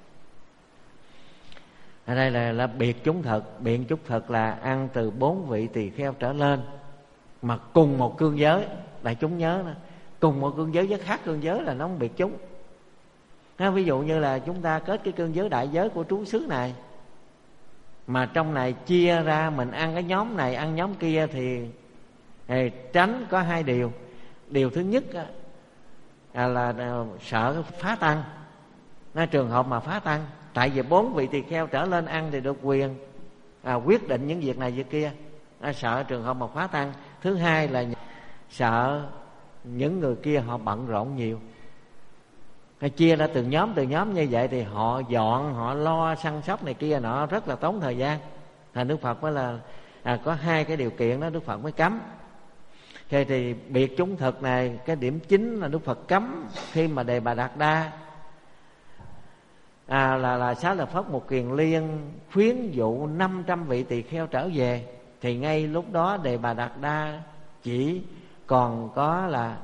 Ở đây là biệt chúng thực. Biệt chúng thực là ăn từ 4 vị tỳ kheo trở lên, mà cùng một cương giới. Đại chúng nhớ nè, cùng một cương giới với khác cương giới là nó không biệt chúng. Ví dụ như là chúng ta kết cái cương giới đại giới của trú xứ này, mà trong này chia ra mình ăn cái nhóm này ăn nhóm kia thì tránh có 2 điều. Điều thứ nhất là sợ phá tăng. Trường hợp mà phá tăng, tại vì 4 vị tỳ kheo trở lên ăn thì được quyền quyết định những việc này việc kia, sợ trường hợp mà phá tăng. Thứ hai là sợ những người kia họ bận rộn nhiều. Chia ra từng nhóm như vậy thì họ dọn, họ lo săn sóc này kia nọ rất là tốn thời gian. Đức Phật mới là có 2 cái điều kiện đó Đức Phật mới cấm. Thì biệt chúng thực này, cái điểm chính là Đức Phật cấm khi mà Đề Bà Đạt Đa là Xá Lợi Phất Một Kiền Liên khuyến dụ 500 vị tỳ kheo trở về, thì ngay lúc đó Đề Bà Đạt Đa chỉ còn có là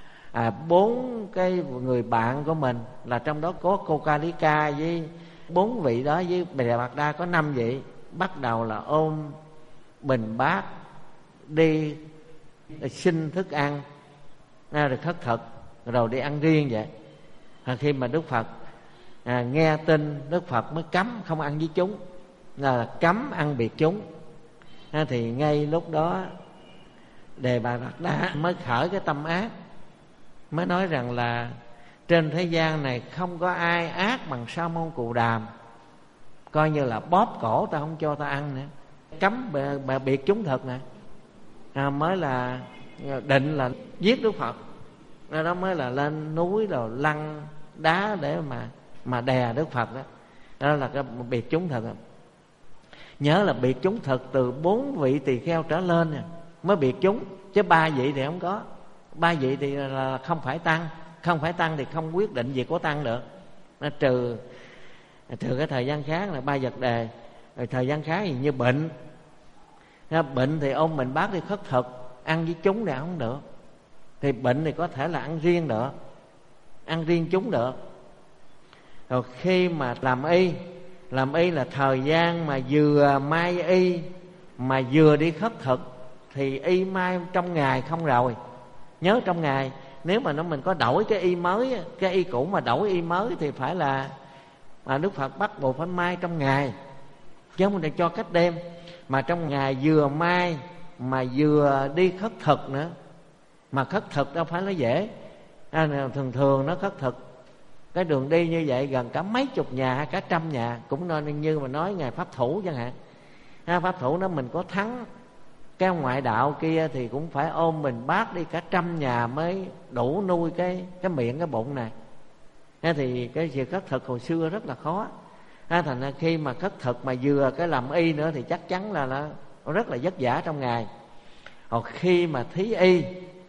4 cái người bạn của mình, là trong đó có cô Ca Lý Ca với 4 vị đó, với Đề Bà Đạt Đa có 5 vị. Bắt đầu là ôm bình bát đi xin thức ăn, rồi khất thực, rồi đi ăn riêng vậy. Khi mà Đức Phật nghe tin, Đức Phật mới cấm không ăn với chúng, là cấm ăn biệt chúng. Thì ngay lúc đó Đề Bà Đạt Đa mới khởi cái tâm ác, mới nói rằng là trên thế gian này không có ai ác bằng Sa môn Cù Đàm, coi như là bóp cổ ta không cho ta ăn nữa. Cấm biệt chúng thực này mới là định là giết Đức Phật. Đó mới là lên núi rồi lăn đá để mà đè Đức Phật đó. Đó là cái biệt chúng thực. Nhớ là biệt chúng thực từ 4 vị tỳ kheo trở lên mới biệt chúng, chứ 3 vị thì không có. 3 vị thì là không phải tăng. Không phải tăng thì không quyết định việc của tăng được. Nó trừ cái thời gian khác là 3 vật đề. Rồi thời gian khác thì như bệnh. Bệnh thì ôm mình bác đi khất thực, ăn với chúng thì không được. Thì bệnh thì có thể là ăn riêng được, ăn riêng chúng được. Rồi khi mà làm y là thời gian mà vừa mai y mà vừa đi khất thực, thì y mai trong ngày không rồi. Nhớ trong ngày, nếu mà mình có đổi cái y mới, cái y cũ mà đổi y mới thì phải là Đức Phật bắt buộc phải mai trong ngày, chứ không được cho cách đêm. Mà trong ngày vừa mai mà vừa đi khất thực nữa. Mà khất thực đâu phải là dễ. Thường nó khất thực cái đường đi như vậy gần cả mấy chục nhà hay cả trăm nhà, cũng nên như mà nói ngày Pháp Thủ chẳng hạn. Pháp Thủ đó mình có thắng cái ngoại đạo kia thì cũng phải ôm mình bác đi cả trăm nhà mới đủ nuôi cái miệng cái bụng này. Thì cái việc khất thực hồi xưa rất là khó. Thành ra khi mà khất thực mà vừa cái làm y nữa thì chắc chắn là nó rất là vất vả trong ngày. Hoặc khi mà thí y,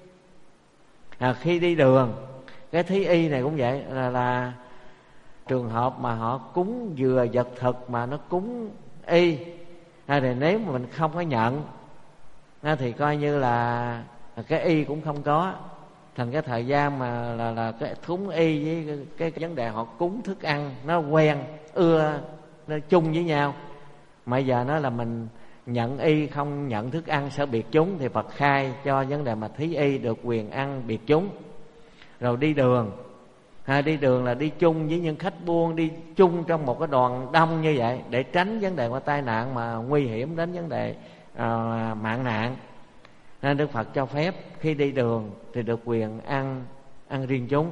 khi đi đường, cái thí y này cũng vậy, là trường hợp mà họ cúng vừa vật thực mà nó cúng y, thì nếu mà mình không có nhận thì coi như là cái y cũng không có. Thành cái thời gian mà là cái cúng y với cái vấn đề họ cúng thức ăn nó quen ưa, nó chung với nhau. Mà giờ nó là mình nhận y không nhận thức ăn sợ biệt chúng, thì Phật khai cho vấn đề mà thí y được quyền ăn biệt chúng. Rồi đi đường, đi đường là đi chung với những khách buôn, đi chung trong một cái đoàn đông như vậy để tránh vấn đề tai nạn mà nguy hiểm đến vấn đề mạng nạn. Nên Đức Phật cho phép khi đi đường thì được quyền ăn riêng chúng.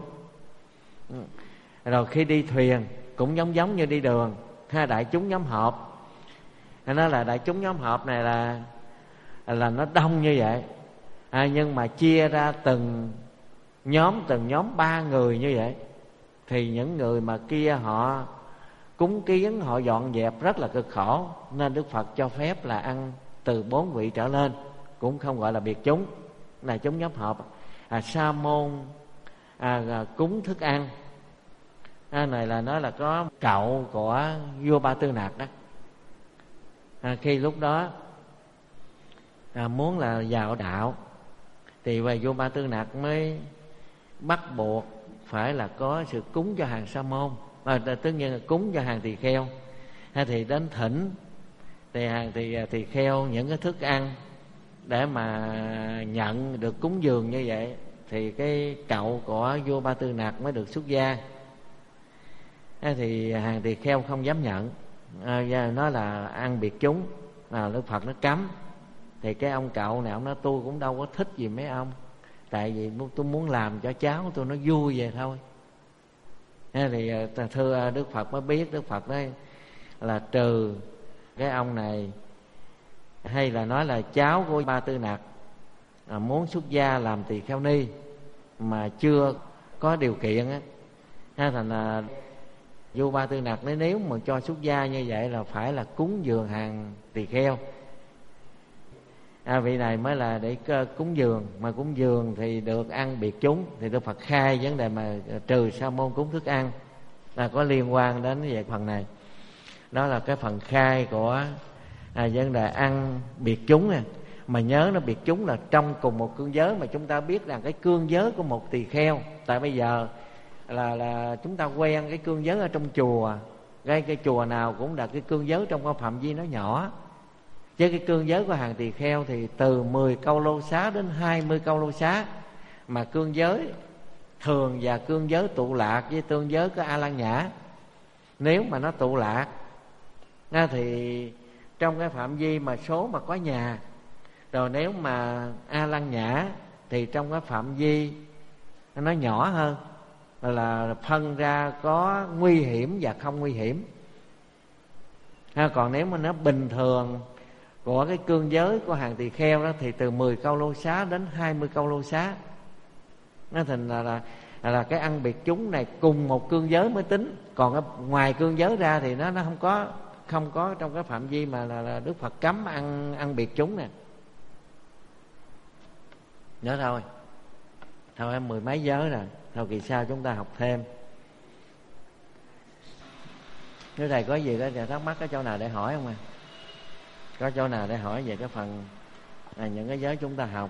Rồi khi đi thuyền cũng giống như đi đường, đại chúng nhóm họp. Nó là đại chúng nhóm họp này là nó đông như vậy, nhưng mà chia ra từng nhóm 3 người như vậy. Thì những người mà kia họ cúng kiến, họ dọn dẹp rất là cực khổ, nên Đức Phật cho phép là ăn từ 4 vị trở lên, cũng không gọi là biệt chúng, là chúng nhóm họp. Sa môn cúng thức ăn này là nó là có cậu của vua Ba Tư Nặc đó. Khi lúc đó muốn là vào đạo thì về vua Ba Tư Nặc mới bắt buộc phải là có sự cúng cho hàng sa môn, tất nhiên là cúng cho hàng tỳ kheo. Thì đến thỉnh thì hàng tỳ kheo những cái thức ăn để mà nhận được cúng dường như vậy, thì cái cậu của vua Ba Tư Nặc mới được xuất gia. Thì hàng tỳ kheo không dám nhận, nó là ăn biệt chúng, Đức Phật nó cấm. Thì cái ông cậu này ông nói tôi cũng đâu có thích gì mấy ông, tại vì tôi muốn làm cho cháu tôi nó vui vậy thôi. Thì thưa Đức Phật mới biết, Đức Phật nói là trừ cái ông này, hay là nói là cháu của Ba Tư Nặc muốn xuất gia làm tỳ kheo ni mà chưa có điều kiện á, thành là vua Ba Tư Nặc nói nếu mà cho xuất gia như vậy là phải là cúng dường hàng tỳ kheo. Vị này mới là để cúng dường, mà cúng dường thì được ăn biệt chúng. Thì Đức Phật khai vấn đề mà trừ sa môn cúng thức ăn là có liên quan đến về phần này. Đó là cái phần khai của vấn đề ăn biệt chúng nè. Mà nhớ nó biệt chúng là trong cùng một cương giới, mà chúng ta biết rằng cái cương giới của một tỳ kheo, tại bây giờ là chúng ta quen cái cương giới ở trong chùa, cái chùa nào cũng đặt cái cương giới trong cái phạm vi nó nhỏ. Chứ cái cương giới của hàng tỳ kheo thì từ 10 câu lô xá đến 20 câu lô xá. Mà cương giới thường và cương giới tụ lạc với cương giới của A Lan Nhã, nếu mà nó tụ lạc thì trong cái phạm vi mà số mà có nhà. Rồi nếu mà A Lan Nhã thì trong cái phạm vi nó nhỏ hơn, là phân ra có nguy hiểm và không nguy hiểm. Còn nếu mà nó bình thường của cái cương giới của hàng tỳ kheo đó thì từ 10 câu lô xá đến 20 câu lô xá. Nó thành là cái ăn biệt chúng này cùng một cương giới mới tính. Còn cái ngoài cương giới ra thì nó không có trong cái phạm vi mà là Đức Phật cấm ăn biệt chúng nè. Nhớ thôi em 10 mấy giới rồi, thôi kỳ sau chúng ta học thêm. Nếu thầy có gì đó thắc mắc có chỗ nào để hỏi không ạ? Có chỗ nào để hỏi về cái phần những cái giới chúng ta học?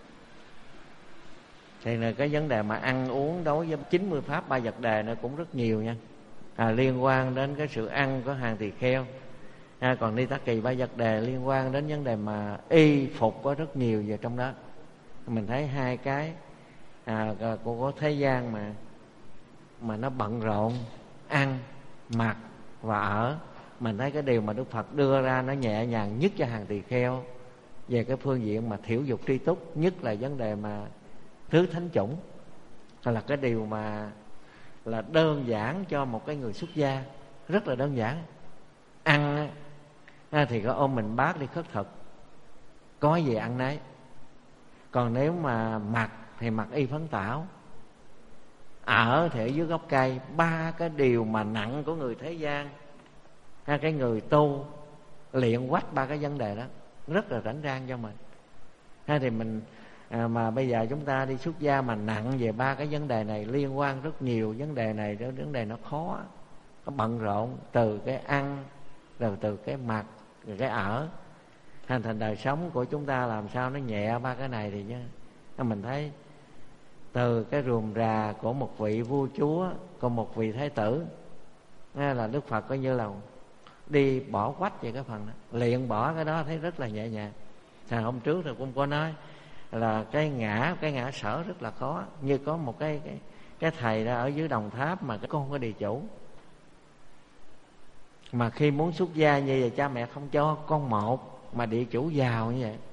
Thì là cái vấn đề mà ăn uống đối với 90 pháp 3 vật đề nó cũng rất nhiều nha. Liên quan đến cái sự ăn của hàng tỳ kheo. Còn Ni Tắc Kỳ 3 vật đề liên quan đến vấn đề mà y phục có rất nhiều về trong đó. Mình thấy hai cái của thế gian mà nó bận rộn ăn, mặc và ở. Mình thấy cái điều mà Đức Phật đưa ra nó nhẹ nhàng nhất cho hàng tỳ kheo về cái phương diện mà thiểu dục tri túc, nhất là vấn đề mà thứ thánh chủng, là cái điều mà là đơn giản cho một cái người xuất gia, rất là đơn giản. Ăn thì có ôm mình bát đi khất thực, có gì ăn nấy. Còn nếu mà mặc thì mặc y phấn tảo, ở thì ở dưới gốc cây. 3 cái điều mà nặng của người thế gian, cái người tu luyện quách 3 cái vấn đề đó rất là rảnh rang cho mình. Thì mình mà bây giờ chúng ta đi xuất gia mà nặng về 3 cái vấn đề này, liên quan rất nhiều vấn đề này. Đó vấn đề nó khó, nó bận rộn, từ cái ăn rồi từ cái mặc rồi cái ở. Thành đời sống của chúng ta làm sao nó nhẹ 3 cái này thì chứ. Mình thấy từ cái rườm rà của một vị vua chúa, còn một vị thái tử, là Đức Phật coi như là đi bỏ quách về cái phần đó, liền bỏ cái đó thấy rất là nhẹ nhàng. Hôm trước thì cũng có nói là cái ngã sở rất là khó. Như có một cái thầy đó ở dưới Đồng Tháp mà con không có địa chủ, mà khi muốn xuất gia như vậy cha mẹ không cho con một, mà địa chủ giàu như vậy.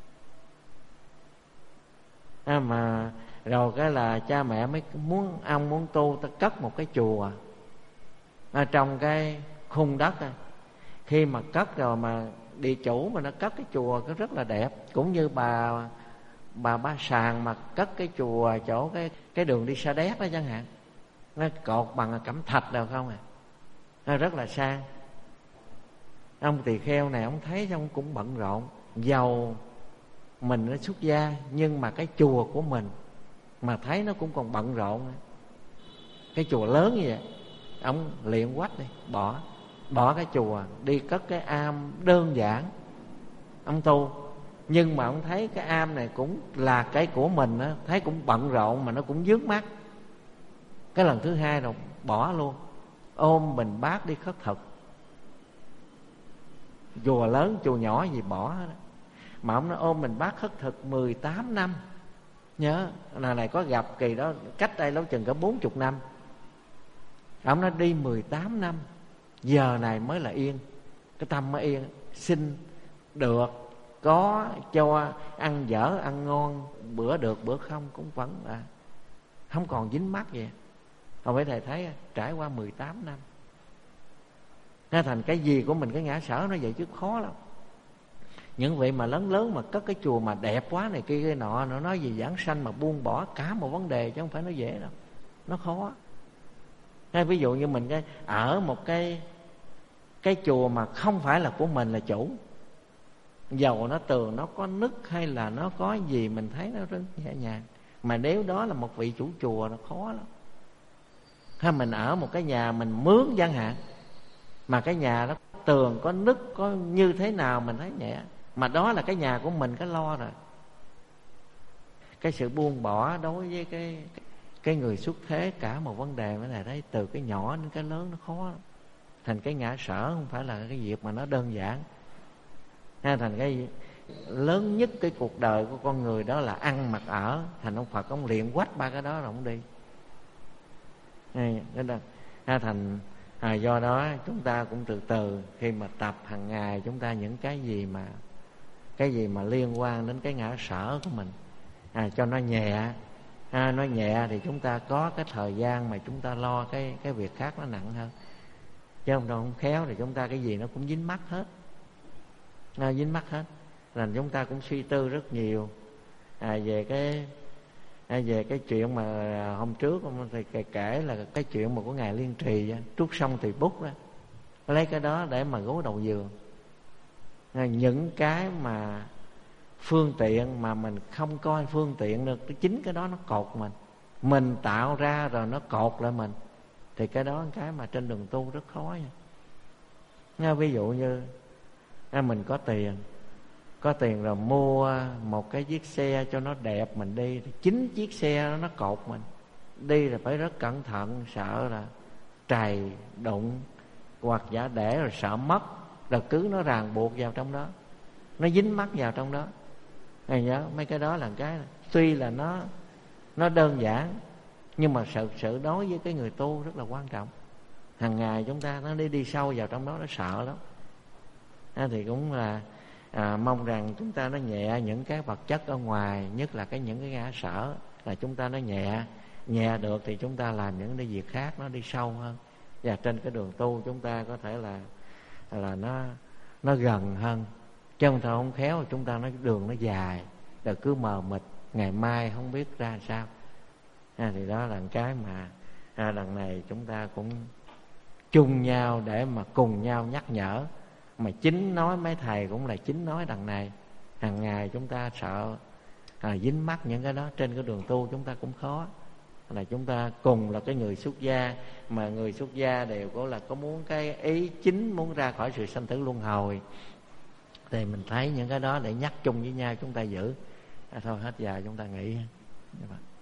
Mà rồi cái là cha mẹ mới muốn tu, ta cất một cái chùa ở trong cái khung đất này. Khi mà cất rồi mà địa chủ mà nó cất cái chùa nó rất là đẹp, cũng như bà Ba Sàng mà cất cái chùa chỗ cái đường đi Sa Đéc đó chẳng hạn, nó cột bằng cẩm thạch đâu không nó rất là sang. Ông tỳ kheo này ông thấy ông cũng bận rộn, giàu mình nó xuất gia nhưng mà cái chùa của mình mà thấy nó cũng còn bận rộn. Cái chùa lớn như vậy, ông liền quách đi, bỏ cái chùa đi cất cái am đơn giản ông tu. Nhưng mà ông thấy cái am này cũng là cái của mình á, thấy cũng bận rộn mà nó cũng vướng mắt. Cái lần thứ hai rồi bỏ luôn, ôm bình bát đi khất thực. Chùa lớn chùa nhỏ gì bỏ hết đó. Mà ông nó ôm mình bát khất thực 18 năm. Nhớ là này có gặp kỳ đó cách đây lâu chừng cả 40 năm. Ông nó đi 18 năm, giờ này mới là yên, cái tâm mới yên. Xin được, có cho ăn dở ăn ngon, bữa được bữa không cũng vẫn là không còn dính mắc vậy. Hồi mấy thầy thấy trải qua 18 năm, nó thành cái gì của mình, cái ngã sở nó vậy chứ khó lắm. Những vị mà lớn mà cất cái chùa mà đẹp quá này kia cái nọ, nó nói gì giảng sanh mà buông bỏ cả một vấn đề chứ không phải nó dễ đâu, nó khó. Hay ví dụ như mình ở một cái chùa mà không phải là của mình là chủ, dầu nó tường nó có nứt hay là nó có gì mình thấy nó rất nhẹ nhàng. Mà nếu đó là một vị chủ chùa nó khó lắm. Hay mình ở một cái nhà mình mướn chẳng hạn, mà cái nhà đó tường có nứt có như thế nào mình thấy nhẹ, mà đó là cái nhà của mình, cái lo rồi. Cái sự buông bỏ đối với cái người xuất thế cả một vấn đề mới là đấy, từ cái nhỏ đến cái lớn nó khó lắm. Thành cái ngã sở không phải là cái việc mà nó đơn giản. Thành cái lớn nhất cái cuộc đời của con người đó là ăn mặc ở. Thành ông Phật ông luyện quách ba cái đó rồi ông đi. Thành do đó chúng ta cũng từ từ khi mà tập hàng ngày, chúng ta những cái gì mà liên quan đến cái ngã sở của mình cho nó nhẹ. Nó nhẹ thì chúng ta có cái thời gian mà chúng ta lo cái việc khác nó nặng hơn. Chứ không khéo thì chúng ta cái gì nó cũng dính mắc hết. Dính mắc hết. Là chúng ta cũng suy tư rất nhiều về cái chuyện mà hôm trước thì kể là cái chuyện mà của ngài Liên Trì trút sông Tỳ Bút đó, lấy cái đó để mà gối đầu giường. Những cái mà phương tiện mà mình không coi phương tiện được, chính cái đó nó cột mình tạo ra rồi nó cột lại mình, thì cái đó cái mà trên đường tu rất khó nha. Ví dụ như mình có tiền rồi mua một cái chiếc xe cho nó đẹp mình đi, thì chính chiếc xe đó nó cột mình đi là phải rất cẩn thận, sợ là trầy đụng hoặc giả để rồi sợ mất, là cứ nó ràng buộc vào trong đó, nó dính mắc vào trong đó. Thầy nhớ mấy cái đó là cái tuy là nó đơn giản, nhưng mà sự đối với cái người tu rất là quan trọng. Hàng ngày chúng ta nó đi sâu vào trong đó, nó sợ lắm. Thì cũng là mong rằng chúng ta nó nhẹ những cái vật chất ở ngoài, nhất là những cái ngã sở, là chúng ta nó nhẹ được thì chúng ta làm những cái việc khác nó đi sâu hơn. Và trên cái đường tu chúng ta có thể là nó gần hơn. Chứ không khéo chúng ta nói đường nó dài, rồi cứ mờ mịt, ngày mai không biết ra sao. Thì đó là cái mà lần này chúng ta cũng chung nhau để mà cùng nhau nhắc nhở. Mà chính nói mấy thầy cũng là chính nói đằng này. Hàng ngày chúng ta sợ dính mắc những cái đó, trên cái đường tu chúng ta cũng khó. Là chúng ta cùng là cái người xuất gia, mà người xuất gia đều có muốn cái ý chính, muốn ra khỏi sự sanh tử luân hồi, thì mình thấy những cái đó để nhắc chung với nhau chúng ta giữ. Thôi hết giờ chúng ta nghỉ.